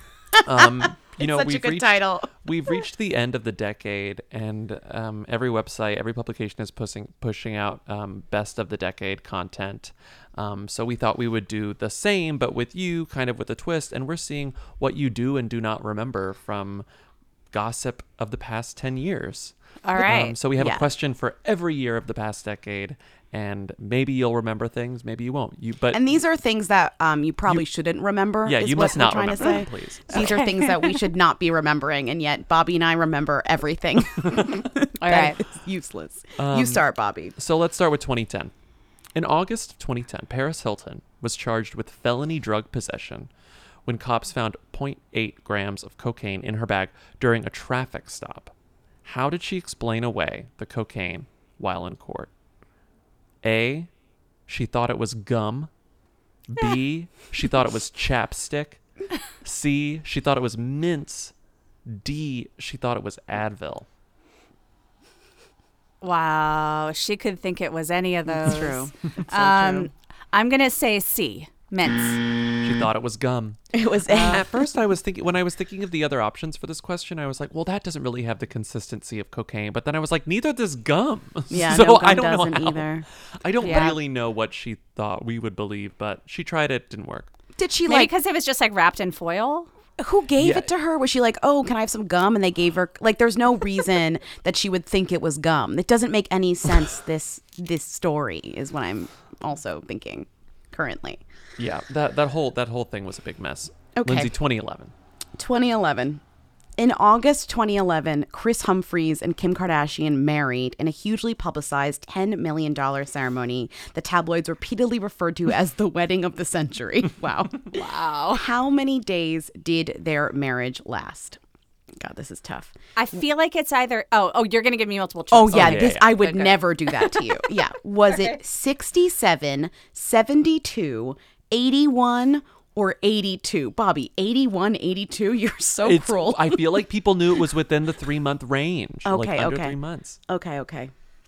Um, you know, Such a we've good reached, title. we've reached the end of the decade, and um, every website, every publication is pushing pushing out um, best of the decade content. Um, so we thought we would do the same, but with you, kind of with a twist. And we're seeing what you do and do not remember from gossip of the past ten years. All right. Um, so we have Yeah. a question for every year of the past decade, and maybe you'll remember things, maybe you won't. You, but And these are things that um, you probably shouldn't remember. yeah, is you what must we're not trying remember to say. them, please. These are things that we should not be remembering, and yet Bobby and I remember everything. All That right. is useless. Um, you start, Bobby. So let's start with twenty ten. In August of twenty ten, Paris Hilton was charged with felony drug possession when cops found zero point eight grams of cocaine in her bag during a traffic stop. How did she explain away the cocaine while in court? A, she thought it was gum. B, she thought it was chapstick. C, she thought it was mints. D, she thought it was Advil. Wow, she could think it was any of those. It's true. It's so um, true. I'm gonna say C, mints. She thought it was gum. It was At first, I was thinking when I was thinking of the other options for this question, I was like, "Well, that doesn't really have the consistency of cocaine." But then I was like, "Neither does gum." Yeah, so no, gum I don't doesn't know how- either. I don't Yeah. really know what she thought we would believe, but she tried it, didn't work. Did she Maybe like? because it was just like wrapped in foil. Who gave Yeah. it to her? Was she like, "Oh, can I have some gum?" And they gave her like. There's no reason that she would think it was gum. It doesn't make any sense. This this story is what I'm also thinking currently. Yeah, that that whole that whole thing was a big mess. Okay. Lindsay, twenty eleven. twenty eleven. In August twenty eleven, Chris Humphries and Kim Kardashian married in a hugely publicized ten million dollars ceremony the tabloids repeatedly referred to as the wedding of the century. Wow. Wow. How many days did their marriage last? God, this is tough. I feel like it's either. Oh, oh, you're gonna give me multiple Oh, choice. yeah, yeah, this yeah. I would Okay. never do that to you. Yeah. Was it sixty-seven, seventy-two, eighty-one, or eighty-two? Bobby, eighty-one, eighty-two? You're so It's, cruel. I feel like people knew it was within the three month range. like Okay, under okay. three months. okay, okay.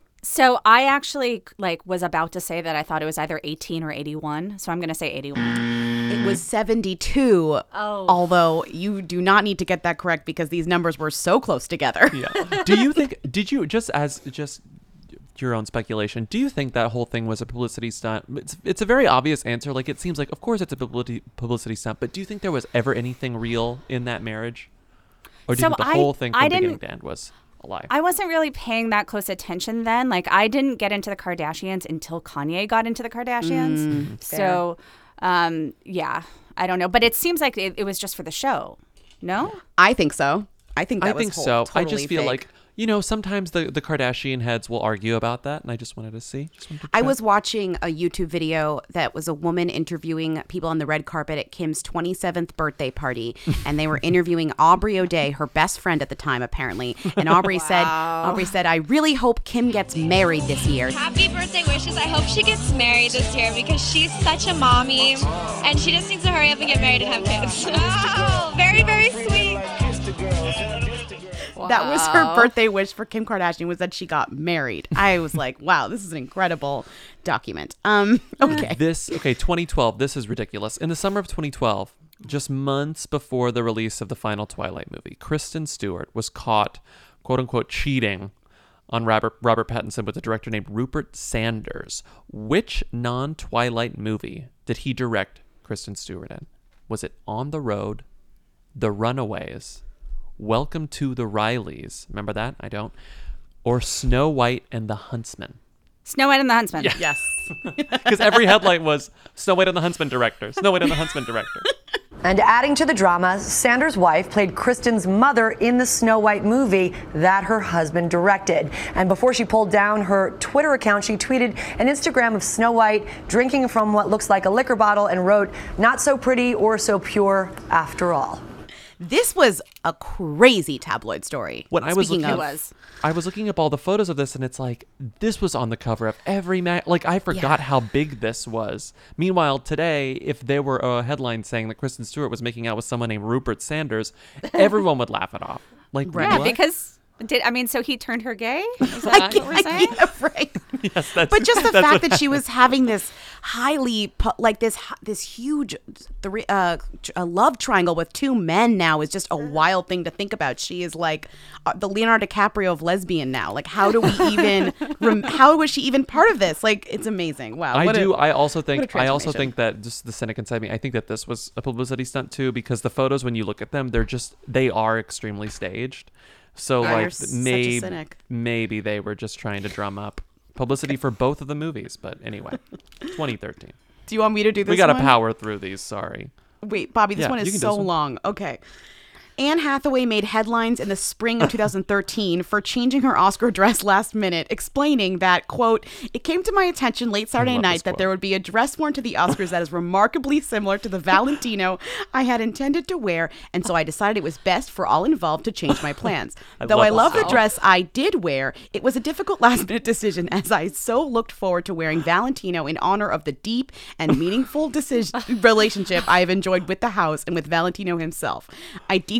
So I actually like was about to say that I thought it was either eighteen or eighty-one. So I'm gonna say eighty-one. It was seventy-two. Oh. Although you do not need to get that correct because these numbers were so close together. Yeah. Do you think? Did you just as just your own speculation? Do you think that whole thing was a publicity stunt? It's it's a very obvious answer. Like it seems like, of course, it's a publicity publicity stunt. But do you think there was ever anything real in that marriage, or do you So think the I- whole thing I from beginning didn't- to end was a lie? I wasn't really paying that close attention then. Like I didn't get into the Kardashians until Kanye got into the Kardashians. so, um, yeah, I don't know. But it seems like it, it was just for the show. No. I think so. I think that I was think whole- so. I totally just feel fake. like, you know, sometimes the, the Kardashian heads will argue about that, and I just wanted to see. Just wanted to I check. was watching a YouTube video that was a woman interviewing people on the red carpet at Kim's twenty-seventh birthday party, and they were interviewing Aubrey O'Day, her best friend at the time, apparently. And Aubrey said, "Aubrey said, I really hope Kim gets married this year." Happy birthday wishes. I hope she gets married this year because she's such a mommy and she just needs to hurry up and get married and have kids. Wow, very, very sweet. That was her birthday wish for Kim Kardashian, was that she got married. I was like, wow, this is an incredible document. Um, okay. This, okay, twenty twelve, this is ridiculous. In the summer of twenty twelve, just months before the release of the final Twilight movie, Kristen Stewart was caught, quote unquote, cheating on Robert, Robert Pattinson with a director named Rupert Sanders. Which non-Twilight movie did he direct Kristen Stewart in? Was it On the Road, The Runaways, Welcome to the Rileys? Remember that? I don't. Or Snow White and the Huntsman? Snow White and the Huntsman. Yes. Because every headline was Snow White and the Huntsman director. Snow White and the Huntsman director. And adding to the drama, Sanders' wife played Kristen's mother in the Snow White movie that her husband directed. And before she pulled down her Twitter account, she tweeted an Instagram of Snow White drinking from what looks like a liquor bottle and wrote, "Not so pretty or so pure after all." This was a crazy tabloid story. When I was Speaking looking, of, It was. I was looking up all the photos of this, and it's like this was on the cover of every mag. Like I forgot Yeah. how big this was. Meanwhile, today, if there were a headline saying that Kristen Stewart was making out with someone named Rupert Sanders, everyone would laugh it off. Like Yeah, what? because did I mean? So he turned her gay? Is that what we're saying? yeah, right. yes, that's, But just the that's fact what- that she was having this highly pu- like this h- this huge three uh tr- a love triangle with two men now is just a wild thing to think about. She is like uh, the Leonardo DiCaprio of lesbian now. Like how do we even rem- how was she even part of this? Like it's amazing. Wow. I what a- do. I also what think. a I also transformation. think that just the cynic inside me. I think that this was a publicity stunt too, because the photos, when you look at them, they're just they are extremely staged. So Oh, you're like such a maybe cynic. maybe they were just trying to drum up publicity for both of the movies. But anyway, twenty thirteen. Do you want me to do this We got to one? power through these. Sorry. Wait, Bobby, this Yeah, one you is can do so this one. long. Okay. Anne Hathaway made headlines in the spring of two thousand thirteen for changing her Oscar dress last minute, explaining that, quote, "It came to my attention late Saturday love night this that quote. there would be a dress worn to the Oscars that is remarkably similar to the Valentino I had intended to wear, and so I decided it was best for all involved to change my plans. I Though love I this love the quote. dress I did wear, it was a difficult last minute decision as I so looked forward to wearing Valentino in honor of the deep and meaningful decision relationship I have enjoyed with the house and with Valentino himself. I deeply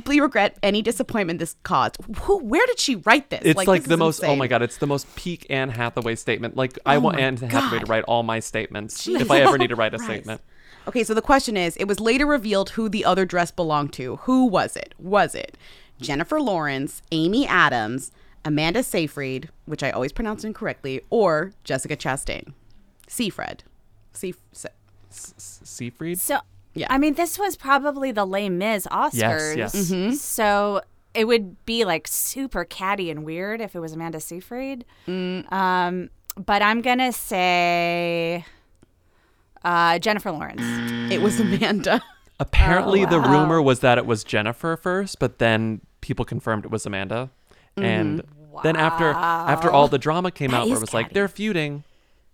deeply regret any disappointment this caused. Who? Where did she write this? It's like, this the is most. Oh insane. my god! It's the most peak Anne Hathaway statement. Like I Oh want my Anne Hathaway to God. write all my statements if I ever need to write a statement. Okay, so the question is, it was later revealed who the other dress belonged to. Who was it? Was it Jennifer Lawrence, Amy Adams, Amanda Seyfried, which I always pronounce incorrectly, or Jessica Chastain? Seafred. Seaf- Se- Seyfried. So, Yeah. I mean, this was probably the Les Mis Oscars. yes. Mm-hmm. So it would be like super catty and weird if it was Amanda Seyfried. Mm. Um, but I'm going to say uh, Jennifer Lawrence. It was Amanda. Apparently, Oh, the wow. rumor was that it was Jennifer first, but then people confirmed it was Amanda. And then after after all the drama came That out, where is it was like catty. they're feuding,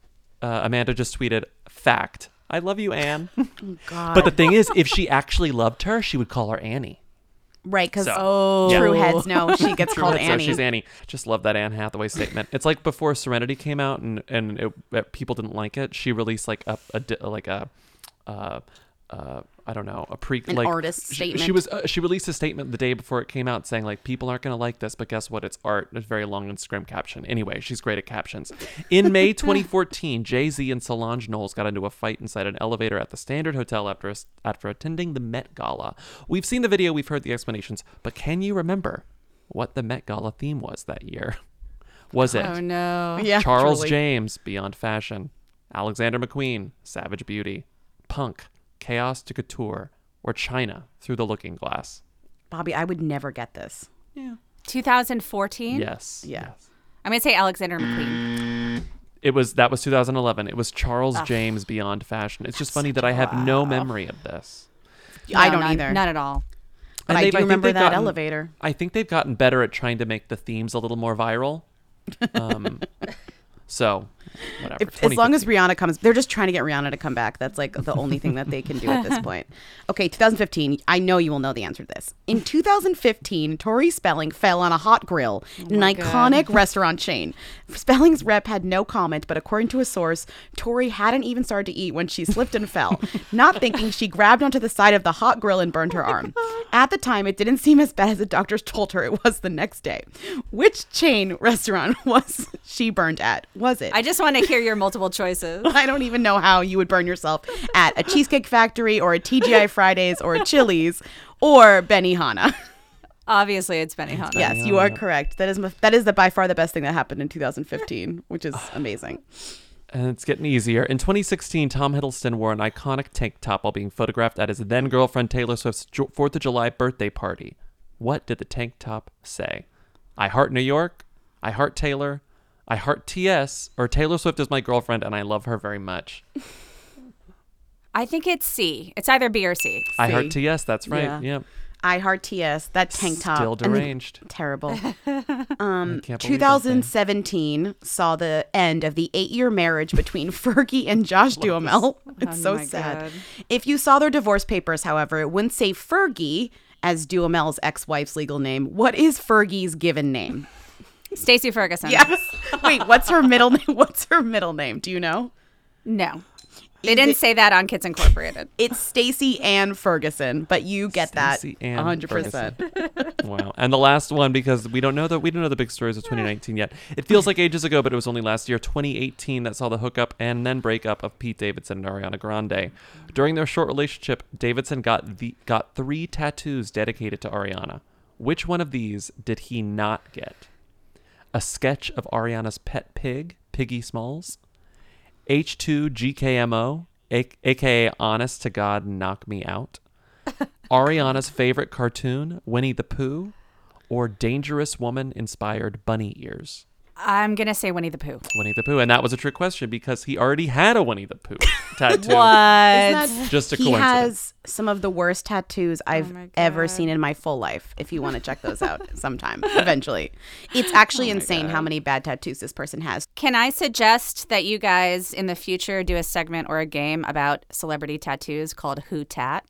uh, Amanda just tweeted, "Fact: I love you, Anne." God. But the thing is, if she actually loved her, she would call her Annie. Right, because Oh. true heads know she gets True called head, so Annie. she's Annie. Just love that Anne Hathaway statement. It's like before Serenity came out and and it, it- people didn't like it. She released like a, a di- like a. Uh, uh, I don't know, a pre An like artist she- statement. She was uh, she released a statement the day before it came out saying like people aren't gonna like this, but guess what? It's art. It's very long Instagram caption. Anyway, she's great at captions. In May twenty fourteen, Jay-Z and Solange Knowles got into a fight inside an elevator at the Standard Hotel after after attending the Met Gala. We've seen the video, we've heard the explanations, but can you remember what the Met Gala theme was that year? Was it Oh, no. Yeah, Charles truly. James, Beyond Fashion, Alexander McQueen, Savage Beauty, Punk, Chaos to Couture, or China, Through the Looking Glass? Bobby, I would never get this. twenty fourteen? Yes. Yeah. Yes. I'm going to say Alexander McQueen. It was that was two thousand eleven. It was Charles James, Beyond Fashion. It's just funny that I have no memory of this. I No, don't none- either. None at all. But And I they've- do think remember they've that gotten- elevator. I think they've gotten better at trying to make the themes a little more viral. Um, so, whatever. If, as long as twenty fifteen. Rihanna comes, they're just trying to get Rihanna to come back. That's like the only thing that they can do at this point. Okay, twenty fifteen. I know you will know the answer to this. In two thousand fifteen, Tori Spelling fell on a hot grill in an iconic restaurant chain. Spelling's rep had no comment, but according to a source, Tori hadn't even started to eat when she slipped and fell. Not thinking, she grabbed onto the side of the hot grill and burned her arm. At the time, it didn't seem as bad as the doctors told her it was the next day. Which chain restaurant was she burned at? Was it? I just want to hear your multiple choices. I don't even know how you would burn yourself at a Cheesecake Factory or a T G I Fridays or a Chili's or Benihana. Obviously, it's Benihana. Yes, you are correct. That is my, that is the by far the best thing that happened in two thousand fifteen, which is amazing. And it's getting easier. In twenty sixteen, Tom Hiddleston wore an iconic tank top while being photographed at his then girlfriend Taylor Swift's Ju- fourth of July birthday party. What did the tank top say? I heart New York. I heart Taylor. I heart T S. Or Taylor Swift is my girlfriend and I love her very much. I think it's C. It's either B or C. I C. heart T S. That's right. Yeah. Yeah. I heart T S. That tank top. Still and then- deranged. Terrible. I can't believe two thousand seventeen saw the end of the eight-year marriage between Fergie and Josh Duhamel. It's Oh so my sad. God. If you saw their divorce papers, however, it wouldn't say Fergie as Duhamel's ex-wife's legal name. What is Fergie's given name? Stacey Ferguson. Yes. Wait, what's her middle name? What's her middle name? Do you know? No. They Is didn't it- say that on Kids Incorporated. It's Stacey Ann Ferguson, but you get Stacey that Ann one hundred percent. Wow. And the last one, because we don't know that we don't know the big stories of twenty nineteen yet. It feels like ages ago, but it was only last year, twenty eighteen, that saw the hookup and then breakup of Pete Davidson and Ariana Grande. During their short relationship, Davidson got the got three tattoos dedicated to Ariana. Which one of these did he not get? A sketch of Ariana's pet pig, Piggy Smalls. H two G K M O, a- aka Honest to God, Knock Me Out. Ariana's favorite cartoon, Winnie the Pooh, or Dangerous Woman inspired bunny ears. I'm going to say Winnie the Pooh. Winnie the Pooh, and that was a trick question because he already had a Winnie the Pooh tattoo. What? Just a He coincidence. has some of the worst tattoos I've my ever God. seen in my full life. If you want to check those out sometime, eventually. It's actually insane how many bad tattoos this person has. Can I suggest that you guys in the future do a segment or a game about celebrity tattoos called Who Tat?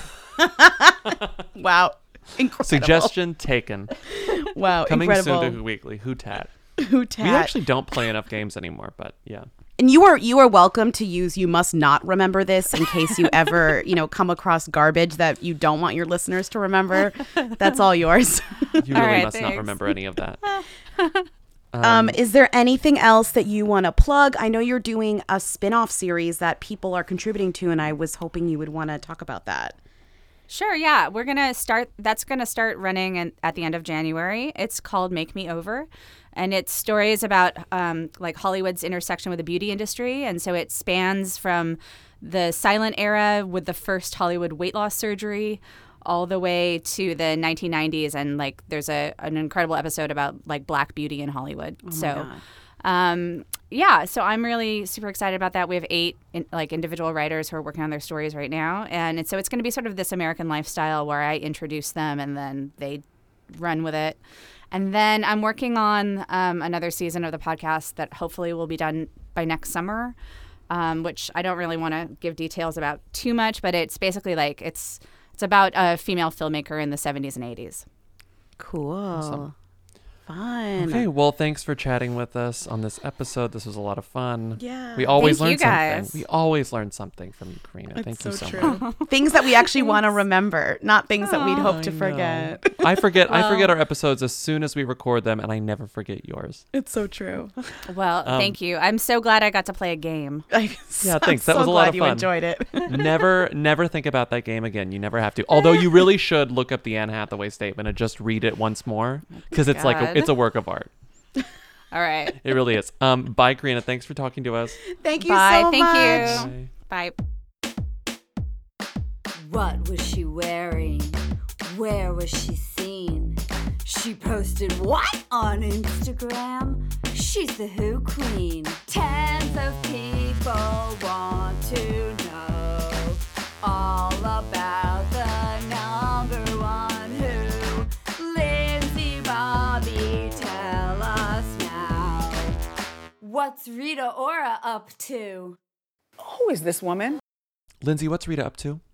Wow. Incredible. Suggestion taken. Wow. Coming incredible. soon to Who Weekly. Who Tat? Who tat? We actually don't play enough games anymore, but yeah. And you are you are welcome to use "you must not remember this" in case you ever, you know, come across garbage that you don't want your listeners to remember. That's all yours. You really right, must not thanks. remember any of that. Um, is there anything else that you want to plug? I know you're doing a spin-off series that people are contributing to, and I was hoping you would want to talk about that. Sure, yeah. We're going to start, that's going to start running in, at the end of January. It's called Make Me Over. And it's stories about um, like Hollywood's intersection with the beauty industry. And so it spans from the silent era with the first Hollywood weight loss surgery all the way to the nineteen nineties. And like there's a an incredible episode about like Black beauty in Hollywood. Oh my so God. um, yeah, so I'm really super excited about that. We have eight in, like individual writers who are working on their stories right now. And it, so it's going to be sort of this American lifestyle where I introduce them and then they run with it. And then I'm working on um, another season of the podcast that hopefully will be done by next summer, um, which I don't really want to give details about too much, but it's basically like it's it's about a female filmmaker in the seventies and eighties. Cool. Awesome. Fun. Okay, well, thanks for chatting with us on this episode. This was a lot of fun. Yeah. We always Thank learn you guys. something. We always learn something from you, Karina. Thank you so much. Things that we actually want to remember, not things that we'd hope I to know. forget. I forget. I forget our episodes as soon as we record them, and I never forget yours. It's so true. Well, Um, thank you. I'm so glad I got to play a game. I, Yeah, I'm thanks. That so was a lot glad of you fun. enjoyed it. never, never think about that game again. You never have to. Although you really should look up the Anne Hathaway statement and just read it once more, because it's like a, God. it's a work of art. All right. It really is. Um, bye, Karina. Thanks for talking to us. Thank you Bye. so Thank much. you. Bye. Bye. What was she wearing? Where was she seen? She posted what on Instagram? She's the Who Queen. Tens of people want to know all about the number one Who. Lindsay Bobby, tell us now. What's Rita Ora up to? Who is this woman? Lindsay, what's Rita up to?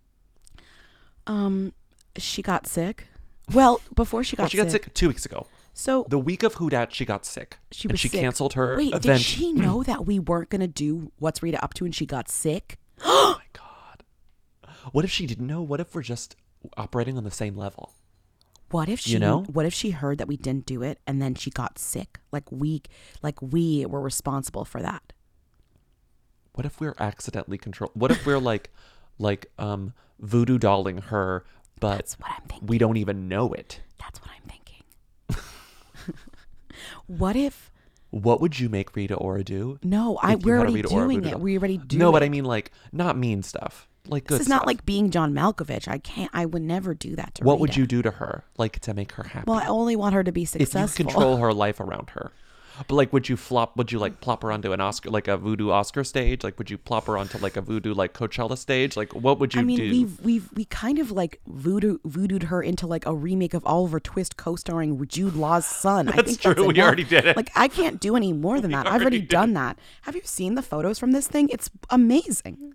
Um, she got sick. Well, before she got Well, she got sick two weeks ago. So The week of Who Dat, she got sick. she and was she sick. canceled her Wait, event. did she know that we weren't gonna do What's Rita Up To and she got sick? Oh my God. What if she didn't know? What if we're just operating on the same level? What if she You know? what if she heard that we didn't do it and then she got sick? Like we like we were responsible for that. What if we're accidentally control? What if we're like, like um, voodoo dolling her, but That's what I'm thinking. we don't even know it? That's what I'm thinking. What if What would you make Rita Ora do? no, I if you we're had a already Rita Ora doing voodoo it. doll? We already do No, it. but I mean like not mean stuff. Like good This is not stuff. like being John Malkovich. I can't I would never do that to What would Rita. you do to her, like to make her happy? Well, I only want her to be if you successful. control her life around her. But like, would you flop? Would you like plop her onto an Oscar, like a voodoo Oscar stage? Like, would you plop her onto like a voodoo like Coachella stage? Like, what would you I mean, do? we've we've we kind of like voodoo voodooed her into like a remake of Oliver Twist co-starring Jude Law's son. I That's think true. That's We enough. already did it. Like I can't do any more than that. I've already already did done it. that. Have you seen the photos from this thing? It's amazing.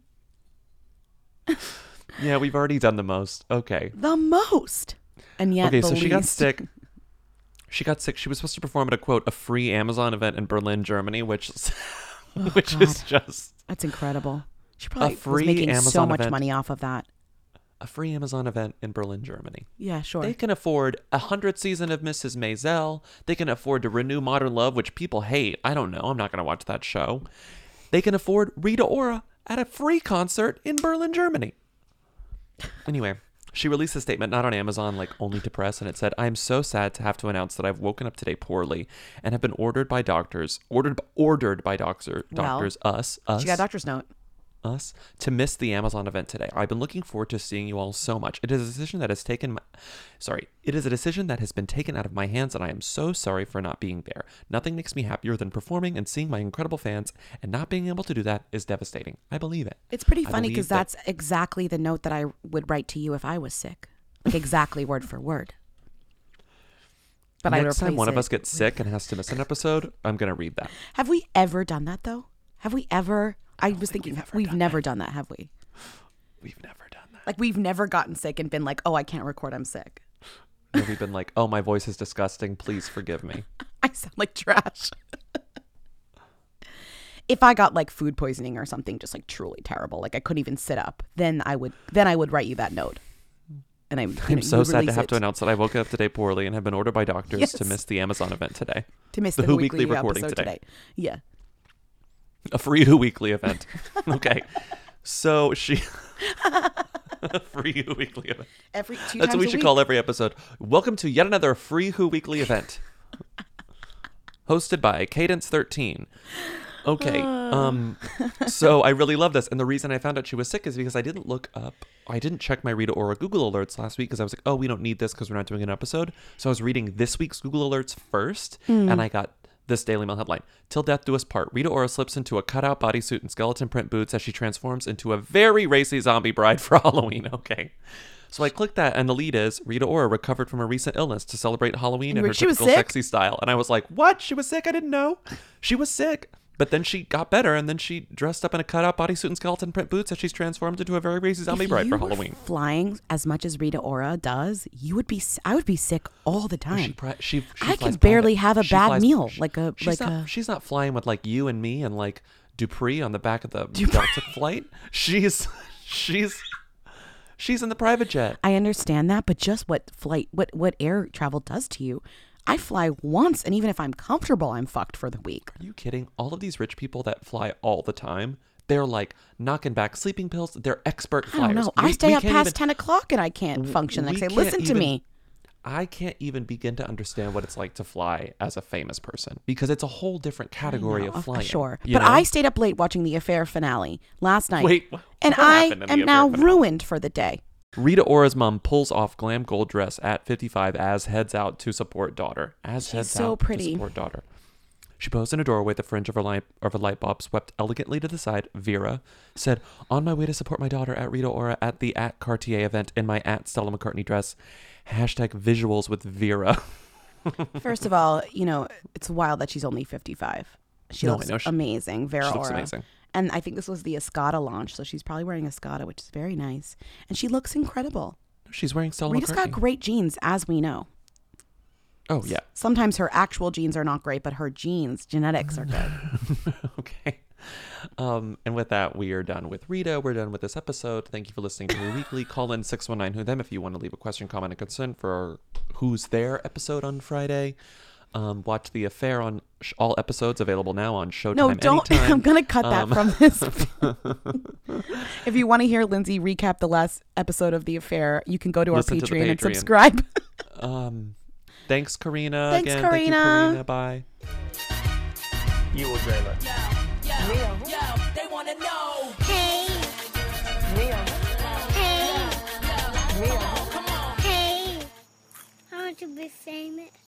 Yeah, we've already done the most. Okay. The most. And yet Okay, the so she got least. sick. She got sick. She was supposed to perform at a quote a free Amazon event in Berlin, Germany, which is, which God. is just That's incredible. She probably free was making so Amazon much event. money off of that. a free Amazon event in Berlin, Germany. Yeah, sure. They can afford a hundredth season of Missus Maisel. They can afford to renew Modern Love, which people hate. I don't know. I'm not going to watch that show. They can afford Rita Ora at a free concert in Berlin, Germany. Anyway, she released a statement, not on Amazon, like only to press, and it said, "I'm so sad to have to announce that I've woken up today poorly and have been ordered by doctors, ordered ordered by doctor, Well, doctors, us, us, She got a doctor's note. us, to miss the Amazon event today. I've been looking forward to seeing you all so much. It is a decision that has taken, my, sorry, it is a decision that has been taken out of my hands, and I am so sorry for not being there. Nothing makes me happier than performing and seeing my incredible fans, and not being able to do that is devastating. I believe it." It's pretty I funny believe because that- that's exactly the note that I would write to you if I was sick. Like exactly word for word. But I Next time replace one of it us gets sick and has to miss an episode, I'm gonna read that. Have we ever done that though? Have we ever? I, was thinking we've ever we've done never that. done that, have we? We've never done that. Like we've never gotten sick and been like, "Oh, I can't record. I'm sick." Or we've been like, "Oh, my voice is disgusting. Please forgive me." I sound like trash. if I got like food poisoning or something, just like truly terrible, like I couldn't even sit up, then I would then I would write you that note. And I'm, you I'm know, so you sad to release have it. to announce that I woke up today poorly and have been ordered by doctors Yes. to miss the Amazon event today. to miss the the, Who Who Weekly Weekly recording episode today. today. Yeah. A free Who Weekly event. Okay. So she... a free Who Weekly event. Every two That's times what we a should week. call every episode. Welcome to yet another free Who Weekly event. Hosted by Cadence thirteen. Okay. Um. So I really love this. And the reason I found out she was sick is because I didn't look up, I didn't check my Rita Ora Google Alerts last week because I was like, oh, we don't need this because we're not doing an episode. So I was reading this week's Google Alerts first, Mm. and I got this Daily Mail headline. Till death do us part. Rita Ora slips into a cutout bodysuit and skeleton print boots as she transforms into a very racy zombie bride for Halloween. Okay. So I clicked that, and the lead is Rita Ora recovered from a recent illness to celebrate Halloween in And her she was typical sick? sexy style. And I was like, what? She was sick? I didn't know. She was sick. But then she got better, and then she dressed up in a cutout bodysuit and skeleton print boots as she's transformed into a very racy zombie If bride you for were Halloween. flying as much as Rita Ora does, you would be. s- I would be sick all the time. She, pri- she, she I flies could barely private. have a She bad flies- meal, she- like a she's like not, a. She's not flying with like you and me and like Dupree on the back of the Delta flight. She's she's she's in the private jet. I understand that, but just what flight, what what air travel does to you. I fly once, and even if I'm comfortable, I'm fucked for the week. Are you kidding? All of these rich people that fly all the time, they're like knocking back sleeping pills. They're expert I flyers. don't know. We- I stay we up can't past even- ten o'clock, and I can't function the we next day. can't Listen to even- me. I can't even begin to understand what it's like to fly as a famous person because it's a whole different category No, of uh, flying. Sure, you but know? I stayed up late watching the Affair finale last night. Wait, wh- and what I happened in the am Affair now finale? ruined for the day. Rita Ora's mom pulls off glam gold dress at fifty-five as heads out to support daughter. As She's heads so out pretty. to support daughter. She posed in a doorway, the fringe of her light of her light bulb swept elegantly to the side. Vera said, "On my way to support my daughter at Rita Ora at the at Cartier event in my at Stella McCartney dress. Hashtag visuals with Vera." First of all, you know, it's wild that she's only fifty-five. She No, I looks know. She- amazing. Vera she looks Ora. amazing. And I think this was the Escada launch, so she's probably wearing Escada, which is very nice. And she looks incredible. She's wearing Stella Rita's McCartney. got great genes, as we know. Oh yeah. Sometimes her actual genes are not great, but her genes, genetics are good. Okay. Um, and with that, we are done with Rita. We're done with this episode. Thank you for listening to Who Weekly. Call in six one nine Who Them if you want to leave a question, comment, and concern for our Who's There episode on Friday. Um, watch The Affair on sh- all episodes available now on Showtime No, don't. anytime. I'm going to cut that Um, from this. If you want to hear Lindsay recap the last episode of The Affair, you can go to our Listen to the Patreon and Patreon. subscribe. um, thanks, Karina. Thanks, again. Thank you, Karina. Karina. Bye. You will dream it. Yo, yo, they wanna know. Hey, Mia. hey, Mia. hey. I want to be famous.